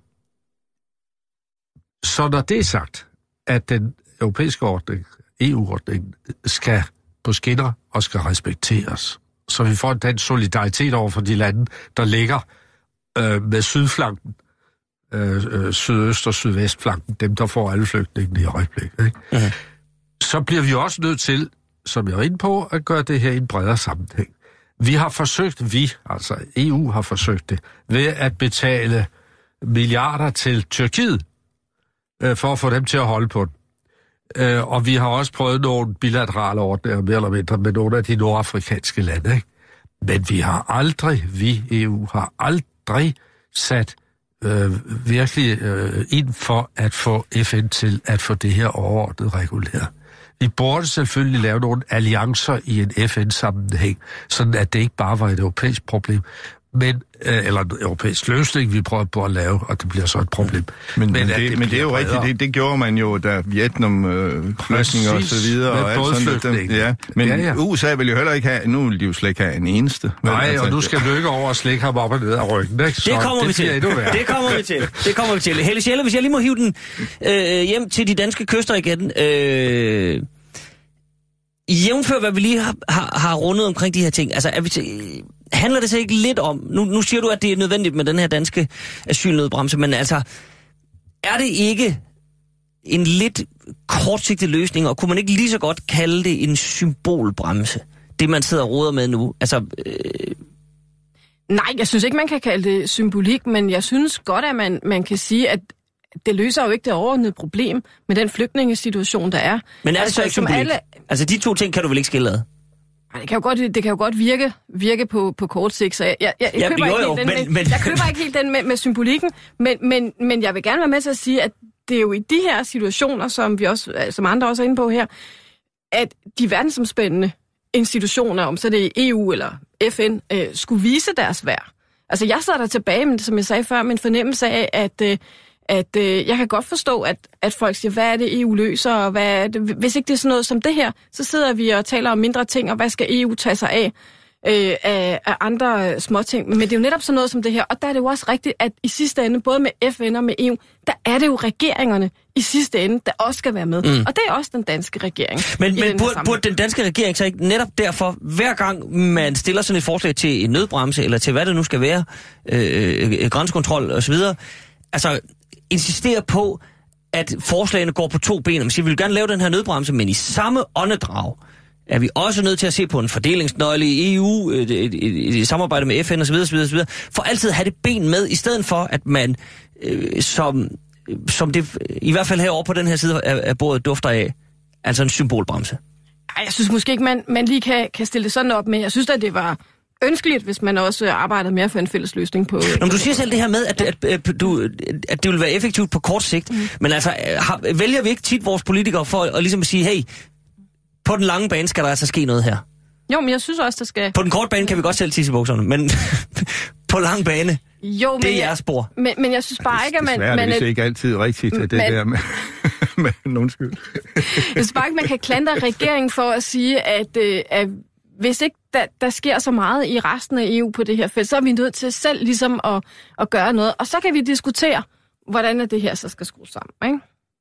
så når det er sagt, at den europæiske ordning, E U-ordningen, skal på skinner og skal respekteres, så vi får den solidaritet over for de lande, der ligger øh, med sydflanken, øh, øh, sydøst- og sydvestflanken, dem der får alle flygtningene i øjeblikket. Ikke? Mhm. Så bliver vi også nødt til, som jeg er inde på, at gøre det her i en bredere sammenhæng. Vi har forsøgt, vi, altså E U har forsøgt det, ved at betale milliarder til Tyrkiet, øh, for at få dem til at holde på den. Øh, og vi har også prøvet nogle bilaterale ordninger, mere eller mindre, med nogle af de nordafrikanske lande. Ikke? Men vi har aldrig, vi E U har aldrig sat øh, virkelig øh, ind for at få F N til at få det her overordnet reguleret. Vi burde selvfølgelig lave nogle alliancer i en F N-sammenhæng, sådan at det ikke bare var et europæisk problem, men, øh, eller en europæisk løsning, vi prøver på at lave, og det bliver så et problem. Men, men, det, det, men det er jo rigtigt, det, det gjorde man jo, da Vietnam øh, flygtninge og så videre. Og alt sådan, dem, ja. Men ja, ja. U S A vil jo heller ikke have, nu vil de jo slet ikke have en eneste. Nej, altså, og nu skal Løkke over og slække ham op og ned af ryggen, ikke? Så det kommer det vi til. Det kommer vi til. Det kommer vi til. Helle Schelle, hvis jeg lige må hive den øh, hjem til de danske kyster igen. Øh, jævnfør, hvad vi lige har, har, har rundet omkring de her ting. Altså, er vi til, handler det så ikke lidt om... Nu, nu siger du, at det er nødvendigt med den her danske asylnødbremse, men altså, er det ikke en lidt kortsigtet løsning, og kunne man ikke lige så godt kalde det en symbolbremse? Det, man sidder og roder med nu. Altså... Øh, Nej, jeg synes ikke, man kan kalde det symbolik, men jeg synes godt, at man, man kan sige, at det løser jo ikke det overordnede problem med den flygtningesituation, der er. Men er det altså, så ikke symbolik? Alle... Altså, de to ting kan du vel ikke skille ad? Nej, det kan jo godt, det kan jo godt virke, virke på, på kort sigt, så jeg, jeg, jeg, ja, køber, jo, ikke jo, helt men, den, med, men... jeg køber ikke helt den med, med symbolikken, men, men, men jeg vil gerne være med til at sige, at det er jo i de her situationer, som, vi også, som andre også er inde på her, at de verdensomspændende institutioner, om så det er E U eller F N, øh, skulle vise deres værd. Altså, jeg sidder der tilbage, men som jeg sagde før, med en fornemmelse af, at, øh, at øh, jeg kan godt forstå, at, at folk siger, hvad er det E U løser, og hvad er det? Hvis ikke det er sådan noget som det her, så sidder vi og taler om mindre ting, og hvad skal E U tage sig af, øh, af, af andre småting. Men det er jo netop sådan noget som det her, og der er det jo også rigtigt, at i sidste ende, både med F N og med E U, der er det jo regeringerne i sidste ende, der også skal være med. Mm. Og det er også den danske regering. Men, men burde, burde den danske regering så ikke netop derfor, hver gang man stiller sådan et forslag til en nødbremse, eller til hvad det nu skal være, øh, grænsekontrol osv., altså insistere på, at forslagene går på to ben. Man siger, vi vil gerne lave den her nødbremse, men i samme åndedrag er vi også nødt til at se på en fordelingsnøgle i E U, et, et, et, et samarbejde med F N osv., osv., osv., for altid at have det ben med, i stedet for, at man, øh, som, som det i hvert fald herovre på den her side af, af bordet dufter af, altså en symbolbremse. Ej, jeg synes måske ikke, man, man lige kan, kan stille det sådan op med. Jeg synes at det var ønskeligt, hvis man også arbejdede mere for en fælles løsning på... Nå, du siger selv det her med, at, at, at, du, at det vil være effektivt på kort sigt, mm. men altså, har, vælger vi ikke tit vores politikere for at, at ligesom at sige, hey, på den lange bane skal der altså ske noget her? Jo, men jeg synes også, der skal... På den korte bane kan vi godt selv tisse i bukserne, men på lang bane, jo, men det er jeres spor. Men, men jeg synes bare ikke, at man... Desværre, man det er ikke altid rigtigt, det man, der med... men undskyld. Jeg synes bare ikke, man kan klandre regeringen for at sige, at, øh, at hvis ikke der, der sker så meget i resten af E U på det her felt, så er vi nødt til selv ligesom at, at gøre noget. Og så kan vi diskutere, hvordan det her så skal skrues sammen, ikke?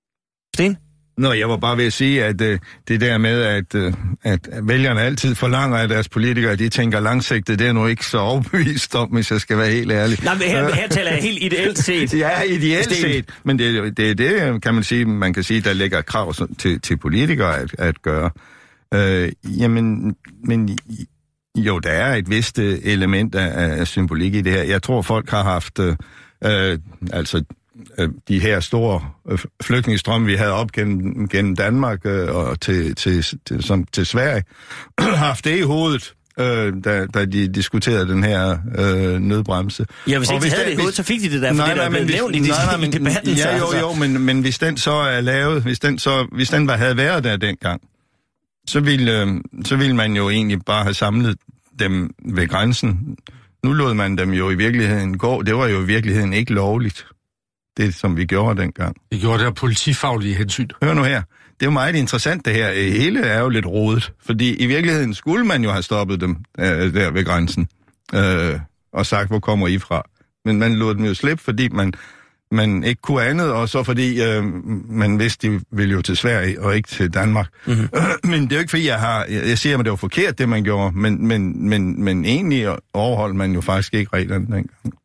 Sten? Nå, jeg var bare ved at sige, at uh, det der med, at, uh, at vælgerne altid forlanger af deres politikere, de tænker langsigtet, det er nu ikke så overbevist om, hvis jeg skal være helt ærlig. Nej, men her, her taler jeg helt ideelt set. Ja, ideelt Sten. set. Men det er det, det, kan man sige, man kan sige, der ligger krav til, til politikere at, at gøre. Uh, jamen, men jo, der er et vist element af, af symbolik i det her. Jeg tror, folk har haft, uh, uh, altså... de her store flygtningestrømme, vi havde op gennem, gennem Danmark øh, og til, til, til, som, til Sverige, haft det i hovedet, øh, da, da de diskuterede den her øh, nødbremse. Ja, hvis og ikke hvis de havde der, det i hovedet, så fik de det der, fordi der er blevet nævnt i, nej, nej, men, i debatten. Ja, jo, altså. jo, men, men hvis den så er lavet, hvis den, så, hvis den var, havde været der dengang, så ville, øh, så ville man jo egentlig bare have samlet dem ved grænsen. Nu lod man dem jo i virkeligheden gå. Det var jo i virkeligheden ikke lovligt, det som vi gjorde dengang. Vi gjorde det af politifaglige hensyn. Hør nu her. Det er jo meget interessant det her. Hele er jo lidt rodet, fordi i virkeligheden skulle man jo have stoppet dem øh, der ved grænsen øh, og sagt, hvor kommer I fra? Men man lod dem jo slippe, fordi man, man ikke kunne andet, og så fordi øh, man vidste, de ville jo til Sverige og ikke til Danmark. Mm-hmm. Men det er jo ikke fordi, jeg har... Jeg, jeg siger, at det var forkert, det man gjorde, men, men, men, men egentlig overholdt man jo faktisk ikke reglerne dengang.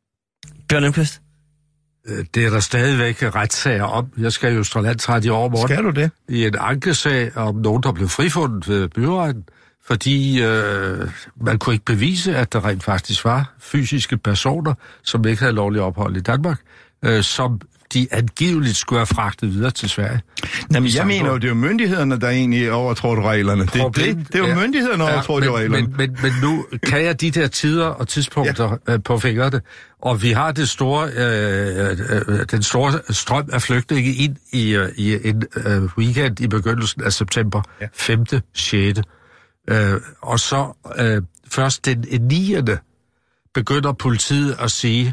Bjørn Lindqvist? Det er der stadigvæk retssager om. Jeg skal jo stå landsret i overmorgen. Skal du det? I en ankesag om nogen, der blev frifundet ved byretten, fordi øh, man kunne ikke bevise, at der rent faktisk var fysiske personer, som ikke havde lovlig ophold i Danmark, øh, som de angiveligt skulle have fragtet videre til Sverige. Jamen, jeg mener jo, det er jo myndighederne, der egentlig overtrådte reglerne. Det, det, det er jo ja, myndighederne, der overtrådte ja, reglerne. Men, men, men nu kan jeg de der tider og tidspunkter ja. øh, på fingrene, og vi har det store, øh, øh, den store strøm af flygtninge ind i, øh, i en øh, weekend i begyndelsen af september, ja. femte sjette Øh, og så øh, først den niende begynder politiet at sige,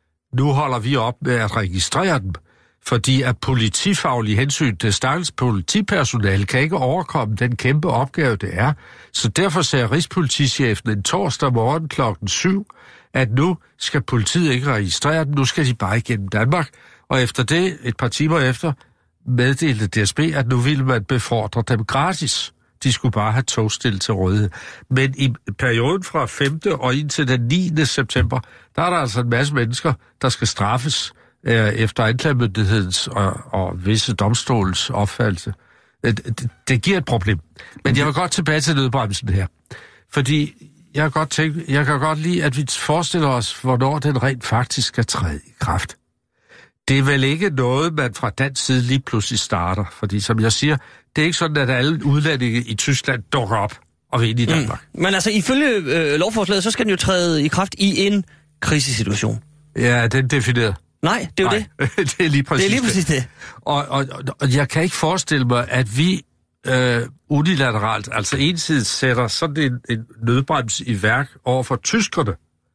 nu holder vi op med at registrere dem, fordi af politifaglige hensyn til stakkels politipersonale kan ikke overkomme den kæmpe opgave, det er. Så derfor sagde rigspolitichefen en torsdag morgen klokken syv, at nu skal politiet ikke registrere dem, nu skal de bare igennem Danmark. Og efter det, et par timer efter, meddelte D S B, at nu ville man befordre dem gratis. De skulle bare have togstil til rådighed. Men i perioden fra femte og indtil den niende september, der er der altså en masse mennesker, der skal straffes øh, efter anklagemyndighedens og, og visse domstolens opfattelse. Det, det, det giver et problem. Men jeg vil godt tilbage til nødbremsen her. Fordi jeg kan godt tænke, jeg kan godt lide, at vi forestiller os, hvornår den rent faktisk skal træde i kraft. Det er vel ikke noget, man fra dansk side lige pludselig starter. Fordi som jeg siger, det er ikke sådan, at alle udlændinge i Tyskland dukker op og vil ind i Danmark. Mm. Men altså, ifølge øh, lovforslaget, så skal den jo træde i kraft i en krisesituation. Ja, den defineret. Nej, det er jo Nej, det. det er lige præcis det. Er lige præcis det. det. Og, og, og jeg kan ikke forestille mig, at vi øh, unilateralt, altså ensidigt, sætter sådan en, en nødbrems i værk over for tyskerne,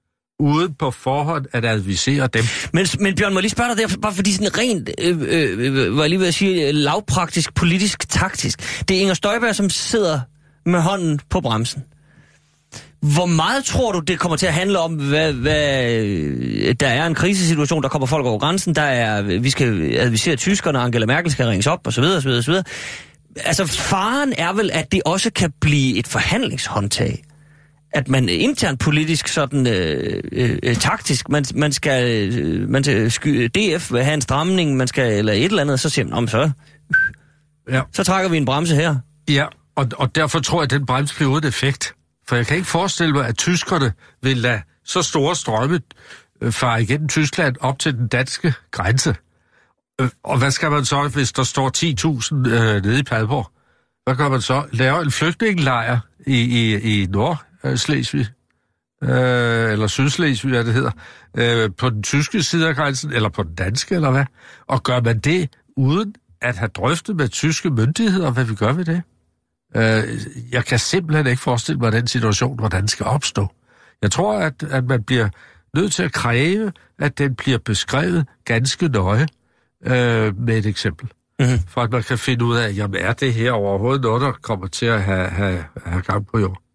uden på forhånd at advisere dem. Men, men Bjørn, må jeg lige spørge dig der, bare fordi sådan rent, øh, øh, var jeg lige ved at sige, lavpraktisk, politisk, taktisk. Det er Inger Støjberg, som sidder med hånden på bremsen. Hvor meget tror du, det kommer til at handle om, hvad, hvad der er en krisesituation, der kommer folk over grænsen, der er, vi skal advisere tyskerne, Angela Merkel skal ringes op, osv., osv., osv. Altså, faren er vel, at det også kan blive et forhandlingshåndtag. At man internt politisk sådan øh, øh, taktisk, man, man skal, øh, man skal sky, D F vil have en stramning, man skal, eller et eller andet, så siger man, om så, ja. så trækker vi en bremse her. Ja, og, og derfor tror jeg, at den bremse bliver uden effekt. For jeg kan ikke forestille mig, at tyskerne vil lade så store strømme øh, fare igennem Tyskland op til den danske grænse. Øh, og hvad skal man så, hvis der står ti tusind øh, nede i Padborg? Hvad gør man så? Laver en flygtningelejr i, i, i Nordslesvig, øh, eller Sydslesvig, hvad det hedder, øh, på den tyske side af grænsen, eller på den danske, eller hvad? Og gør man det uden at have drøftet med tyske myndigheder, hvad vi gør ved det? Jeg kan simpelthen ikke forestille mig den situation, hvordan den skal opstå. Jeg tror, at, at man bliver nødt til at kræve, at den bliver beskrevet ganske nøje øh, med et eksempel. Mm-hmm. For at man kan finde ud af, jamen er det her overhovedet noget, der kommer til at have, have, have gang på jord?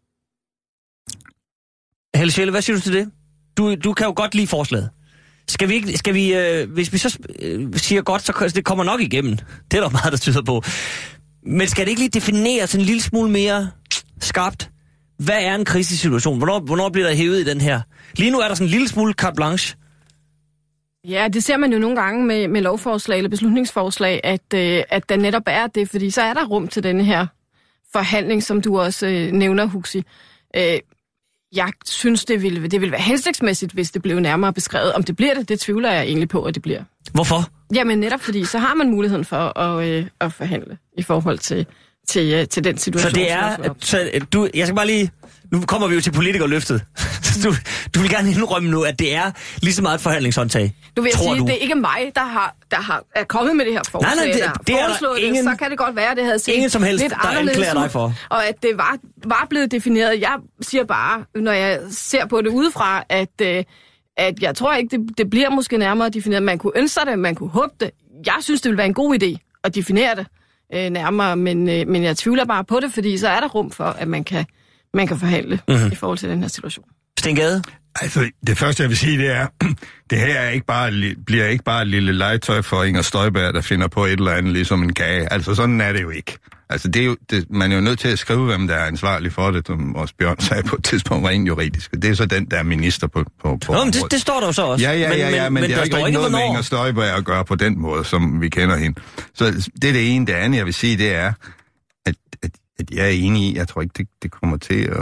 Helle Schelle, hvad siger du til det? Du, du kan jo godt lide forslaget. Skal vi ikke, skal vi, øh, hvis vi så øh, siger godt, så det kommer nok igennem. Det er der meget, der tyder på. Men skal det ikke lige defineres en lille smule mere skarpt? Hvad er en krisesituation? Hvornår, hvornår bliver der hævet i den her? Lige nu er der sådan en lille smule carte blanche. Ja, det ser man jo nogle gange med, med lovforslag eller beslutningsforslag, at, øh, at der netop er det, fordi så er der rum til denne her forhandling, som du også øh, nævner, Huxi. Øh, jeg synes, det ville, det ville være hensigtsmæssigt, hvis det blev nærmere beskrevet. Om det bliver det, det tvivler jeg egentlig på, at det bliver. Hvorfor? Jamen netop fordi, så har man muligheden for at, øh, at forhandle i forhold til, til, til den situation. Så det er, at, så du, jeg skal bare lige, nu kommer vi jo til politikerløftet. Du, du vil gerne indrømme nu, at det er lige så meget et forhandlingshåndtag. Du vil sige, du? det er ikke mig, der har, der har er kommet med det her forslag. Nej, nej, det, det er der ingen, det, så kan det godt være, at det havde set ingen som helst, lidt der anderledes anklager dig for. Og at det var, var blevet defineret. Jeg siger bare, når jeg ser på det udefra, at, øh, at jeg tror ikke, det, det bliver måske nærmere defineret. Man kunne ønske det, man kunne håbe det. Jeg synes, det ville være en god idé at definere det øh, nærmere, men, øh, men jeg tvivler bare på det, fordi så er der rum for, at man kan, man kan forhandle mm-hmm. i forhold til den her situation. Sten Gade? Altså, det første, jeg vil sige, det er, det her er ikke bare, bliver ikke bare et lille legetøj for Inger Støjberg, der finder på et eller andet, ligesom en kage. Altså, sådan er det jo ikke. Altså, det er jo, det, man er jo nødt til at skrive, hvem der er ansvarlig for det, som også Bjørn sagde på et tidspunkt rent juridisk. Det er så den, der er minister på, på, på Nå, men det, det står der jo så også. Ja, ja, ja, ja men, men, men det har ikke noget hvornår. med Inger Støjberg at gøre på den måde, som vi kender hende. Så det er det ene. Det andet, jeg vil sige, det er, at, at, at jeg er enig i, jeg tror ikke, det, det kommer til at,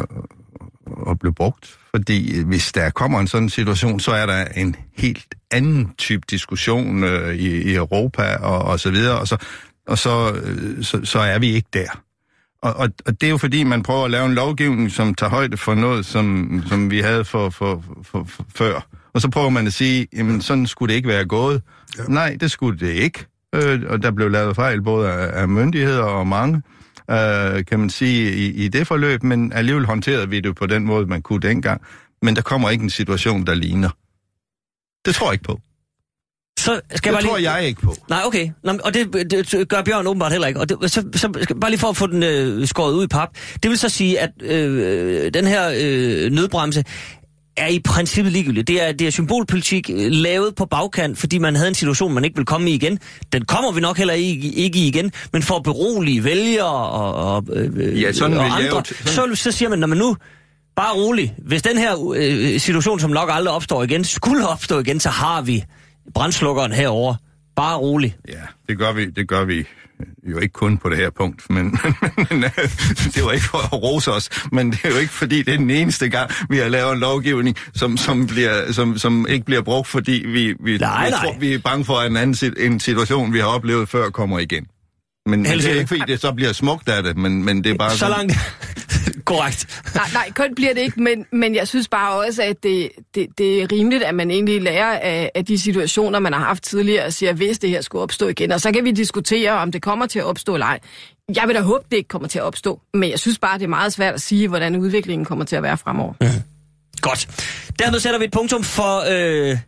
at blive brugt. Fordi hvis der kommer en sådan situation, så er der en helt anden type diskussion øh, i, i Europa og, og så videre, og så og så, øh, så, så er vi ikke der. Og, og, og det er jo fordi, man prøver at lave en lovgivning, som tager højde for noget, som, som vi havde for, for, for, for før. Og så prøver man at sige, jamen sådan skulle det ikke være gået. Ja. Nej, det skulle det ikke. Øh, og der blev lavet fejl både af, af myndigheder og mange, øh, kan man sige, i, i det forløb, men alligevel håndterede vi det på den måde, man kunne dengang. Men der kommer ikke en situation, der ligner. Det tror jeg ikke på. Så skal det jeg bare tror lige... jeg ikke på. Nej, okay. Nå, og det, det gør Bjørn åbenbart heller ikke. Og det, så, så bare lige for at få den øh, skåret ud i pap. Det vil så sige, at øh, den her øh, nødbremse er i princippet ligegyldigt. Det er, det er symbolpolitik øh, lavet på bagkant, fordi man havde en situation, man ikke vil komme i igen. Den kommer vi nok heller ikke, ikke i igen, men for at berolige vælgere og, og, øh, ja, sådan og vil andre, jeg sådan... så, så siger man, når man nu... Bare rolig. Hvis den her øh, situation, som nok aldrig opstår igen, skulle opstå igen, så har vi brandslukkeren herover. Bare rolig. Ja, det gør vi, det gør vi jo ikke kun på det her punkt, men, men det var ikke for at rose os, men det er jo ikke fordi, det er den eneste gang, vi har lavet en lovgivning, som, som, bliver, som, som ikke bliver brugt, fordi vi, vi, nej, vi, nej. Tror, vi er bange for, at en anden en situation, vi har oplevet før, kommer igen. Men det er ikke fordi, det så bliver smukt af det, men, men det er bare... Så langt... Korrekt. Nej, nej, kønt bliver det ikke, men, men jeg synes bare også, at det, det, det er rimeligt, at man egentlig lærer af, af de situationer, man har haft tidligere, og siger, hvis det her skulle opstå igen. Og så kan vi diskutere, om det kommer til at opstå eller ej. Jeg vil da håbe, det ikke kommer til at opstå, men jeg synes bare, det er meget svært at sige, hvordan udviklingen kommer til at være fremover. Mm. Godt. Dermed sætter vi et punktum for øh,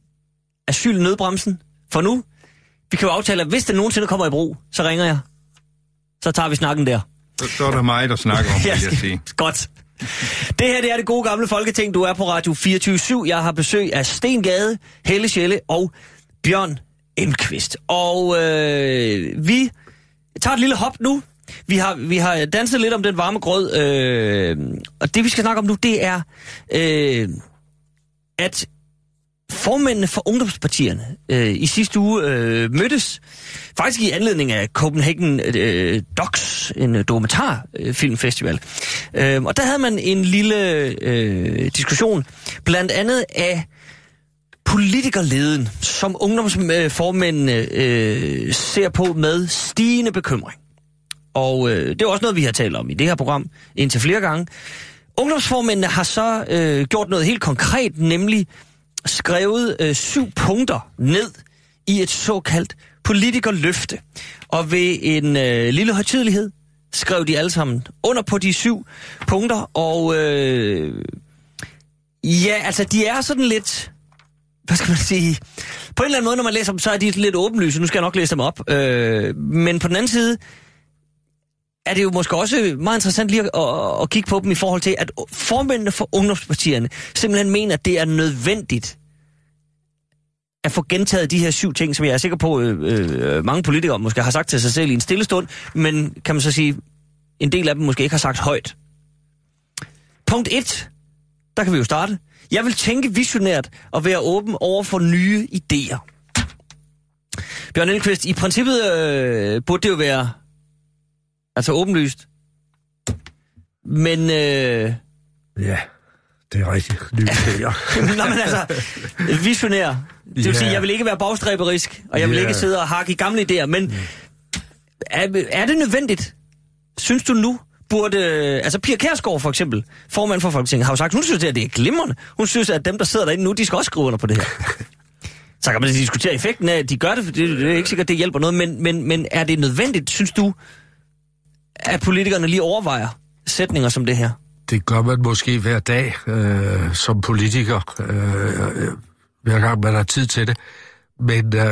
asylnødbremsen for nu. Vi kan jo aftale, at hvis det nogensinde kommer i brug, så ringer jeg. Så tager vi snakken der. Så, så er der mig, der snakker om, vil jeg sige. Godt. Det her det er det gode gamle Folketing. Du er på Radio fireogtyve syv. Jeg har besøg af Sten Gade, Helle Schelle og Bjørn Elmqvist. Og øh, vi tager et lille hop nu. Vi har, vi har danset lidt om den varme grød. Øh, og det vi skal snakke om nu, det er, øh, at formændene for ungdomspartierne øh, i sidste uge øh, mødtes faktisk i anledning af Copenhagen øh, Docs, en øh, dokumentarfilmfestival. Øh, og der havde man en lille øh, diskussion, blandt andet af politikerleden, som ungdomsformændene øh, ser på med stigende bekymring. Og øh, det er også noget, vi har talt om i det her program indtil flere gange. Ungdomsformændene har så øh, gjort noget helt konkret, nemlig skrevet øh, syv punkter ned i et såkaldt politikerløfte. Og ved en øh, lille højtidelighed skrev de alle sammen under på de syv punkter. Og øh, ja, altså de er sådan lidt, hvad skal man sige, på en eller anden måde, når man læser dem, så er de lidt åbenlyse. Nu skal jeg nok læse dem op. Øh, men på den anden side er det jo måske også meget interessant lige at, at, at kigge på dem i forhold til, at formændene for ungdomspartierne simpelthen mener, at det er nødvendigt at få gentaget de her syv ting, som jeg er sikker på, øh, øh, mange politikere måske har sagt til sig selv i en stille stund, men kan man så sige, en del af dem måske ikke har sagt højt. Punkt et, der kan vi jo starte. Jeg vil tænke visionært og være åben over for nye idéer. Bjørn Elmqvist, i princippet øh, burde det jo være altså åbenlyst. Men øh... ja, det er rigtigt. Nye idéer. Nå, men altså, visionær. Det vil yeah. sige, jeg vil ikke være bagstræberisk, og jeg vil yeah. ikke sidde og hakke i gamle idéer, men er, er det nødvendigt, synes du nu burde... Altså Pia Kjærsgaard for eksempel, formand for Folketinget, har jo sagt, hun synes, at det er glimrende. Hun synes, at dem, der sidder derinde nu, de skal også skrive under på det her. Så kan man diskutere effekten af, at de gør det, for det, det er ikke sikkert, det hjælper noget, men, men, men er det nødvendigt, synes du, at politikerne lige overvejer sætninger som det her? Det gør man måske hver dag øh, som politiker, øh, hver gang man har tid til det. Men øh,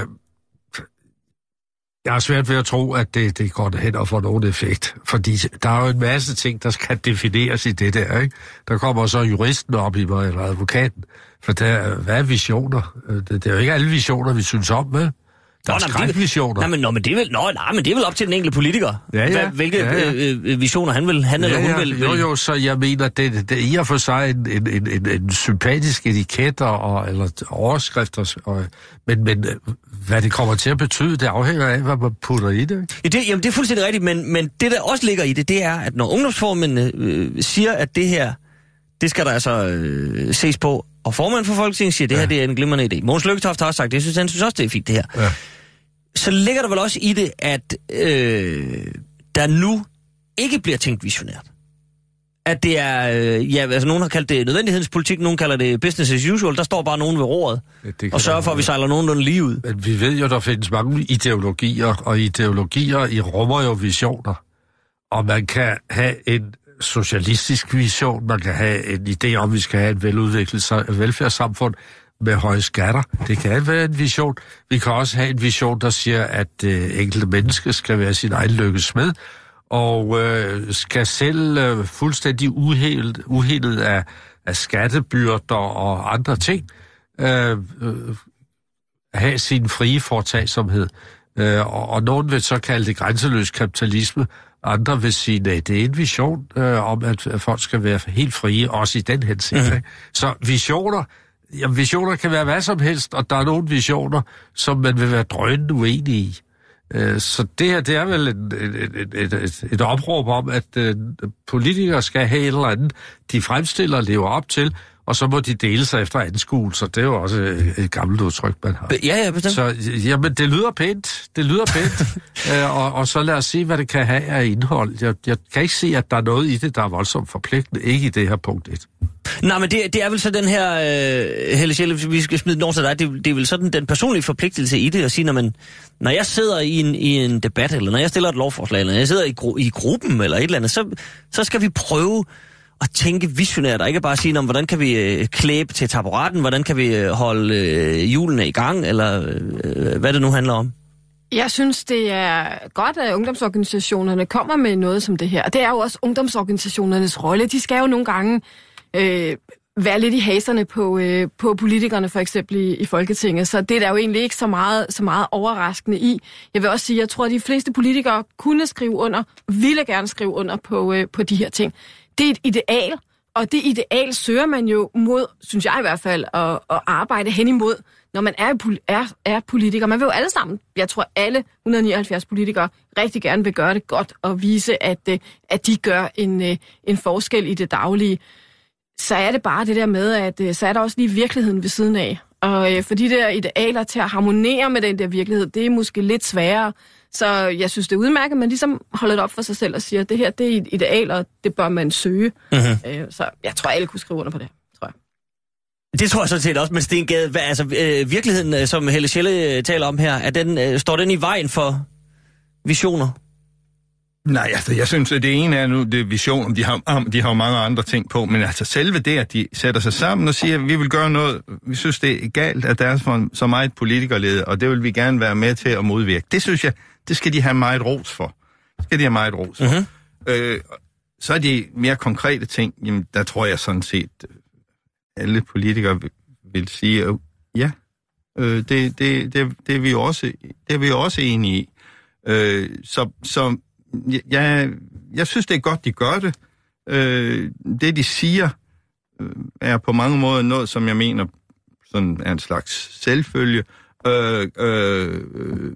jeg har svært ved at tro, at det, det går hen og får nogen effekt. Fordi der er jo en masse ting, der skal defineres i det der, ikke? Der kommer så juristen op i mig, eller advokaten. For der, hvad er visioner? Det, det er jo ikke alle visioner, vi synes om, med. Der er skrækvisioner. Nej, men, nå, men det er vel, nå, nej, men det er vel op til den enkelte politiker. Ja, ja. Hvilke ja, ja. Øh, visioner han vil, han ja, eller hun ja. vil. Jo, jo, så jeg mener, det, det er i og for sig en, en, en, en, en sympatisk etiketter og, eller overskrifter, og, men, men hvad det kommer til at betyde, det afhænger af, hvad man putter i det. Ja, det, jamen, det er fuldstændig rigtigt, men, men det, der også ligger i det, det er, at når ungdomsformændene øh, siger, at det her, det skal der altså øh, ses på, og formanden for Folketinget siger, at det ja. her det er en glimrende idé. Mogens Lykketoft har også sagt, det synes han synes også, det er fint, det her. Ja. Så ligger der vel også i det, at øh, der nu ikke bliver tænkt visionært. At det er, øh, ja, altså nogen har kaldt det nødvendighedspolitik, nogen kalder det business as usual. Der står bare nogen ved roret ja, og sørger for, at vi sejler nogenlunde lige ud. Men vi ved jo, der findes mange ideologier, og ideologier i rummer jo visioner. Og man kan have en socialistisk vision, man kan have en idé om, at vi skal have et veludviklet velfærdssamfund med høje skatter. Det kan være en vision. Vi kan også have en vision, der siger, at øh, enkelte mennesker skal være sin egen lykkes med, og øh, skal selv øh, fuldstændig uhelet, uhelet af, af skattebyrder og andre ting øh, øh, have sin frie foretagsomhed. Øh, og, og nogen vil så kalde det grænseløs kapitalisme, andre vil sige, at det er en vision øh, om, at, at folk skal være helt frie, også i den hensigt. Mm. Så visioner, ja, visioner kan være hvad som helst, og der er nogle visioner, som man vil være drønende uenig i. Øh, så det her, det er vel et, et, et, et, et opråb om, at øh, politikere skal have et eller andet, de fremstiller og lever op til, og så må de dele sig efter anskuelser. Det er jo også et, et gammelt udtryk, man har. Ja, ja, bestemt. Så jamen, det lyder pænt. Det lyder pænt. øh, og, og så lad os se, hvad det kan have af indhold. Jeg, jeg kan ikke se, at der er noget i det, der er voldsomt forpligtende. Ikke i det her punkt et. Nej, men det, det er vel så den her, øh, Helle Sjælle, vi skal smide den over til dig, det, det er vel sådan den personlige forpligtelse i det, at sige, når, man, når jeg sidder i en, i en debat, eller når jeg stiller et lovforslag, eller når jeg sidder i, gru, i gruppen, eller et eller andet, så, så skal vi prøve at tænke visionært, og ikke bare sige, om, hvordan kan vi øh, klæbe til taburetten, hvordan kan vi øh, holde øh, hjulene i gang, eller øh, hvad det nu handler om. Jeg synes, det er godt, at ungdomsorganisationerne kommer med noget som det her. Og det er jo også ungdomsorganisationernes rolle. De skal jo nogle gange øh, være lidt i haserne på, øh, på politikerne, for eksempel i, i Folketinget. Så det er der jo egentlig ikke så meget, så meget overraskende i. Jeg vil også sige, jeg tror, at de fleste politikere kunne skrive under, ville gerne skrive under på, øh, på de her ting. Det er et ideal, og det ideal søger man jo mod, synes jeg i hvert fald, at, at arbejde hen imod, når man er, er, er politiker. Man vil jo alle sammen, jeg tror alle et hundrede og nioghalvfjerds politikere, rigtig gerne vil gøre det godt og vise, at, at de gør en, en forskel i det daglige. Så er det bare det der med, at så er der også lige virkeligheden ved siden af. Og for de der idealer til at harmonere med den der virkelighed, det er måske lidt sværere. Så jeg synes, det er udmærket, at man ligesom holder det op for sig selv og siger, at det her det er et ideal, og det bør man søge. Mm-hmm. Så jeg tror, alle kunne skrive under på det. Tror jeg. Det tror jeg sådan set også, men Stengade, hvad, altså øh, virkeligheden, som Helle Sjælle taler om her, er den, øh, står den i vejen for visioner? Nej, altså, jeg synes, at det ene er nu, det er visioner. De har, de har jo mange andre ting på, men altså selve det, at de sætter sig sammen og siger, at vi vil gøre noget, vi synes, det er galt, at der er så meget politikerlede, og det vil vi gerne være med til at modvirke. Det synes jeg, det skal de have meget ros for. Det skal de have meget ros for. Mm-hmm. Øh, så er de mere konkrete ting, jamen, der tror jeg sådan set, alle politikere vil, vil sige, øh, ja, øh, det, det, det, det, er vi jo også, det er vi jo også enige i. Øh, så, så jeg, jeg synes, det er godt, de gør det. Øh, det, de siger, øh, er på mange måder noget, som jeg mener sådan er en slags selvfølge. Øh, øh, øh,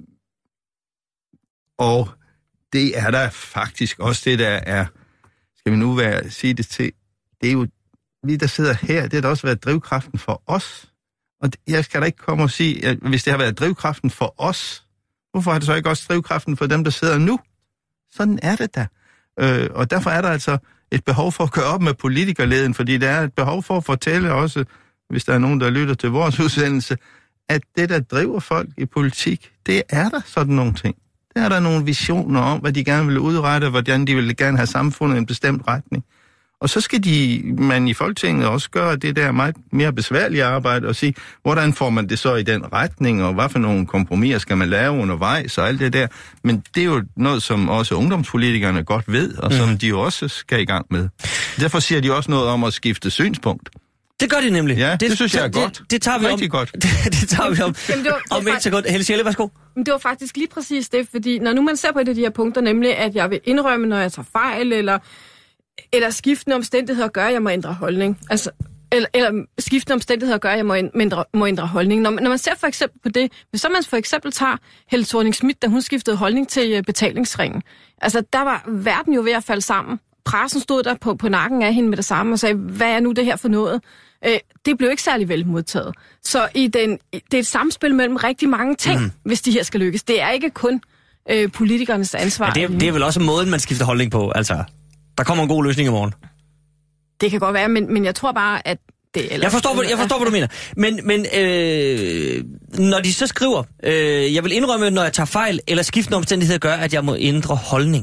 og det er der faktisk også det, der er, skal vi nu være, sige det til, det er jo, vi der sidder her, det har da også været drivkraften for os. Og jeg skal da ikke komme og sige, at hvis det har været drivkraften for os, hvorfor har det så ikke også drivkraften for dem, der sidder nu? Sådan er det da. Øh, og derfor er der altså et behov for at gøre op med politikerleden, fordi der er et behov for at fortælle også, hvis der er nogen, der lytter til vores udsendelse, at det, der driver folk i politik, det er der sådan nogle ting. Der er der nogle visioner om, hvad de gerne vil udrette, hvordan de vil gerne have samfundet i en bestemt retning. Og så skal de, man i Folketinget også gøre det der meget mere besværlige arbejde og sige, hvordan får man det så i den retning, og hvad for nogle kompromiser skal man lave undervejs og alt det der. Men det er jo noget, som også ungdomspolitikerne godt ved, og som mm. de jo også skal i gang med. Derfor siger de også noget om at skifte synspunkt. Det gør de nemlig. Ja, det, det synes jeg er det, godt. Det, det tager vi Rigtig om. godt. det, det tager vi om. Jamen, det var, det om et sekund. Helle Sjælle, værsgo. Men det var faktisk lige præcis det, fordi når nu man ser på et af de her punkter, nemlig at jeg vil indrømme, når jeg tager fejl, eller, eller skiftende omstændigheder gør, at jeg må ændre holdning. Altså, eller, eller skiftende omstændigheder gør, at jeg må ændre, må ændre holdning. Når, når man ser for eksempel på det, hvis så man for eksempel tager Helle Thorning-Schmidt, da hun skiftede holdning til betalingsringen. Altså, der var verden jo ved at falde sammen. Pressen stod der på, på nakken af hende med det samme og sagde, hvad er nu det her for noget? Øh, det blev ikke særlig vel modtaget. Så i den, det er et samspil mellem rigtig mange ting, mm. hvis de her skal lykkes. Det er ikke kun øh, politikernes ansvar. Ja, det, er, det er vel også måden, man skifter holdning på. Altså, der kommer en god løsning i morgen. Det kan godt være, men, men jeg tror bare, at det... Ellers, jeg forstår, hvad, jeg forstår, hvad du mener. Men, men øh, når de så skriver, øh, jeg vil indrømme, når jeg tager fejl, eller skiftende omstændigheder gør, at jeg må ændre holdning.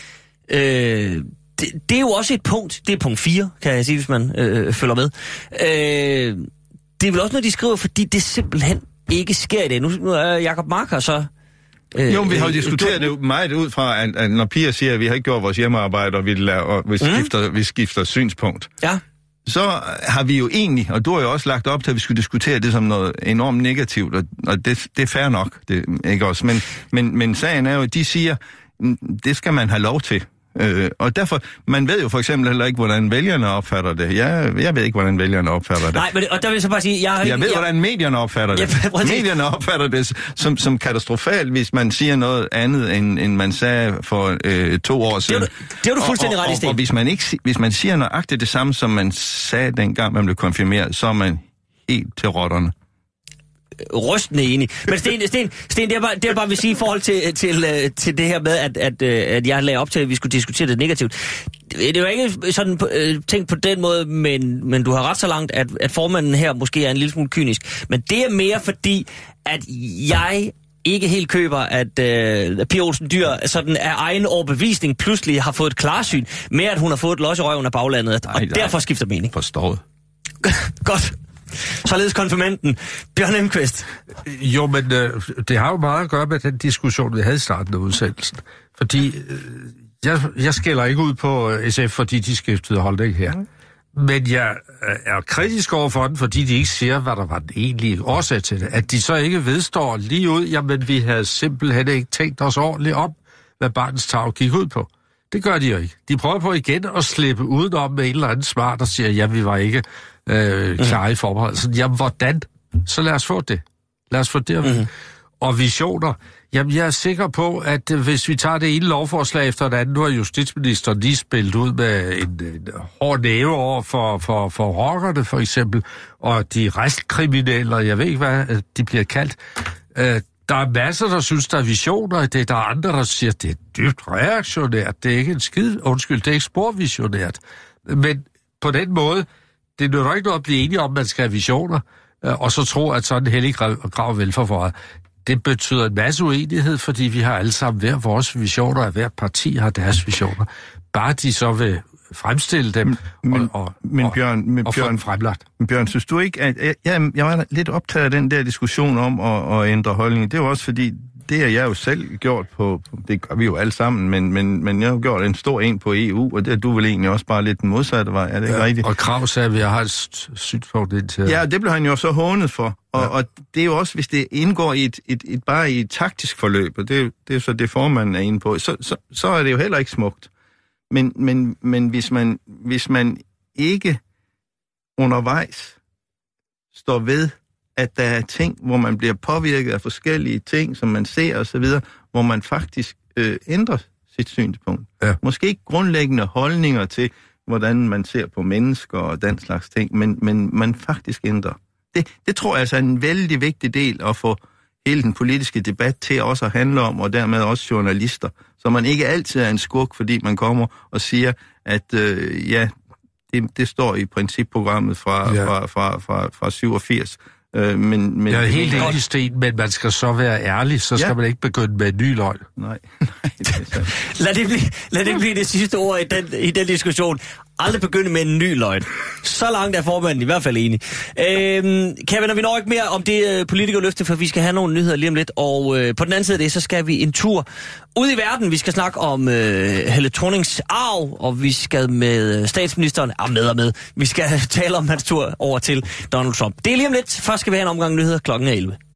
Øh... Det, det er jo også et punkt, det er punkt fire, kan jeg sige, hvis man øh, følger med. Øh, det er vel også noget, de skriver, fordi det simpelthen ikke sker i det. Nu, nu er Jacob Marker så... Øh, jo, vi har jo diskuteret det meget ud fra, at, at når Pia siger, at vi har ikke gjort vores hjemmearbejde, og vi, laver, og vi, skifter, mm. vi skifter synspunkt, ja. så har vi jo egentlig, og du har jo også lagt op til, at vi skulle diskutere det som noget enormt negativt, og, og det, det er fair nok, det, ikke også? Men, men, men sagen er jo, at de siger, det skal man have lov til. Øh, og derfor, man ved jo for eksempel heller ikke, hvordan vælgerne opfatter det. Jeg, jeg ved ikke, hvordan vælgerne opfatter det. Nej, men og der vil jeg så bare sige, jeg... Jeg ved, jeg, hvordan medierne opfatter det. Ja, medierne opfatter det som, som katastrofalt, hvis man siger noget andet, end, end man sagde for øh, to år siden. Det er du, det er du fuldstændig og, ret i, Sten. Og, og hvis man, ikke, hvis man siger nøjagtigt det samme, som man sagde dengang, man blev konfirmeret, så er man helt til rotterne. Rystende enig. Men Sten, Sten, Sten det, er bare, det er bare vil sige i forhold til, til, til det her med, at, at, at jeg lagde op til, at vi skulle diskutere det negativt. Det er jo ikke sådan tænkt på den måde, men, men du har ret så langt, at, at formanden her måske er en lille smule kynisk. Men det er mere fordi, at jeg ikke helt køber, at øh, Pia Olsen Dyhr sådan af egen overbevisning pludselig har fået et klarsyn med, at hun har fået et los i røven af baglandet, og nej, derfor skifter mening. Forstået. Godt. Således konfirmanden. Bjørn Emqvist. Jo, men øh, det har jo meget at gøre med den diskussion, vi havde i starten af udsendelsen. Fordi øh, jeg, jeg skælder ikke ud på øh, S F, fordi de skiftede holdning her. Mm. Men jeg øh, er kritisk over for den, fordi de ikke siger, hvad der var den egentlige årsag til det. At de så ikke vedstår lige ud, jamen vi havde simpelthen ikke tænkt os ordentligt om, hvad barnets tarv gik ud på. Det gør de jo ikke. De prøver på igen at slippe udenom med en eller anden smart og siger, ja, vi var ikke øh, klare i forberedelsen. Jamen, hvordan? Så lad os få det. Lad os få det. Mm-hmm. Og visioner. Jamen, jeg er sikker på, at øh, hvis vi tager det ene lovforslag efter det andet, nu har justitsministeren lige spillet ud med en, en hård næve over for, for, for rockerne, for eksempel, og de restkriminelle, jeg ved ikke, hvad de bliver kaldt. Øh, Der er masser, der synes, der er visioner i det. Der er andre, der siger, at det er dybt reaktionært. Det er ikke en skid. Undskyld, det er ikke sporvisionært. Men på den måde, det er jo ikke noget at blive enige om, at man skal have visioner, og så tro, at sådan en hellig grav velforvaret. Det betyder en masse uenighed, fordi vi har alle sammen hver vores visioner, og hver parti har deres visioner. Bare de så vil fremstille dem men, og, og, men Bjørn, men og Bjørn, få dem fremlagt. Men Bjørn, synes du ikke, at jeg, jeg, jeg var lidt optaget af den der diskussion om at, at ændre holdning? Det er jo også fordi, det har jeg jo selv gjort på, det gør vi jo alle sammen, men, men, men jeg har gjort en stor en på E U, og det er du vel egentlig også bare lidt den modsatte vej, er det ikke ja, rigtigt? Og Krav sagde, at vi har et synspunkt indtil... Ja, det blev han jo så hånet for, og, ja. og det er jo også, hvis det indgår i et, et, et bare i et taktisk forløb, og det, det er jo så det formanden er inde på, så, så, så er det jo heller ikke smukt. Men, men, men hvis, man, hvis man ikke undervejs står ved, at der er ting, hvor man bliver påvirket af forskellige ting, som man ser osv., hvor man faktisk øh, ændrer sit synspunkt. Ja. Måske ikke grundlæggende holdninger til, hvordan man ser på mennesker og den slags ting, men, men man faktisk ændrer. Det, det tror jeg altså er en vældig vigtig del at få hele den politiske debat til også at handle om, og dermed også journalister. Så man ikke altid er en skurk, fordi man kommer og siger, at øh, ja, det, det står i principprogrammet fra, ja. fra, fra, fra, fra syvogfirs. Øh, men, men, jeg er helt enig i Sten, men man skal så være ærlig, så skal ja. man ikke begynde med en ny løgn. Nej, nej, det er sandt. lad, det blive, lad det blive det sidste ord i den, i den diskussion. Aldrig begynde med en ny løgn. Så langt er formanden i hvert fald enig. Øhm, Kevin, vi når ikke mere om det øh, politikerløfte, for vi skal have nogle nyheder lige om lidt. Og øh, på den anden side af det, så skal vi en tur ud i verden. Vi skal snakke om øh, Helle Thornings arv, og vi skal med statsministeren, ah, med og med, vi skal tale om hans tur over til Donald Trump. Det er lige om lidt. Først skal vi have en omgang nyheder klokken elleve.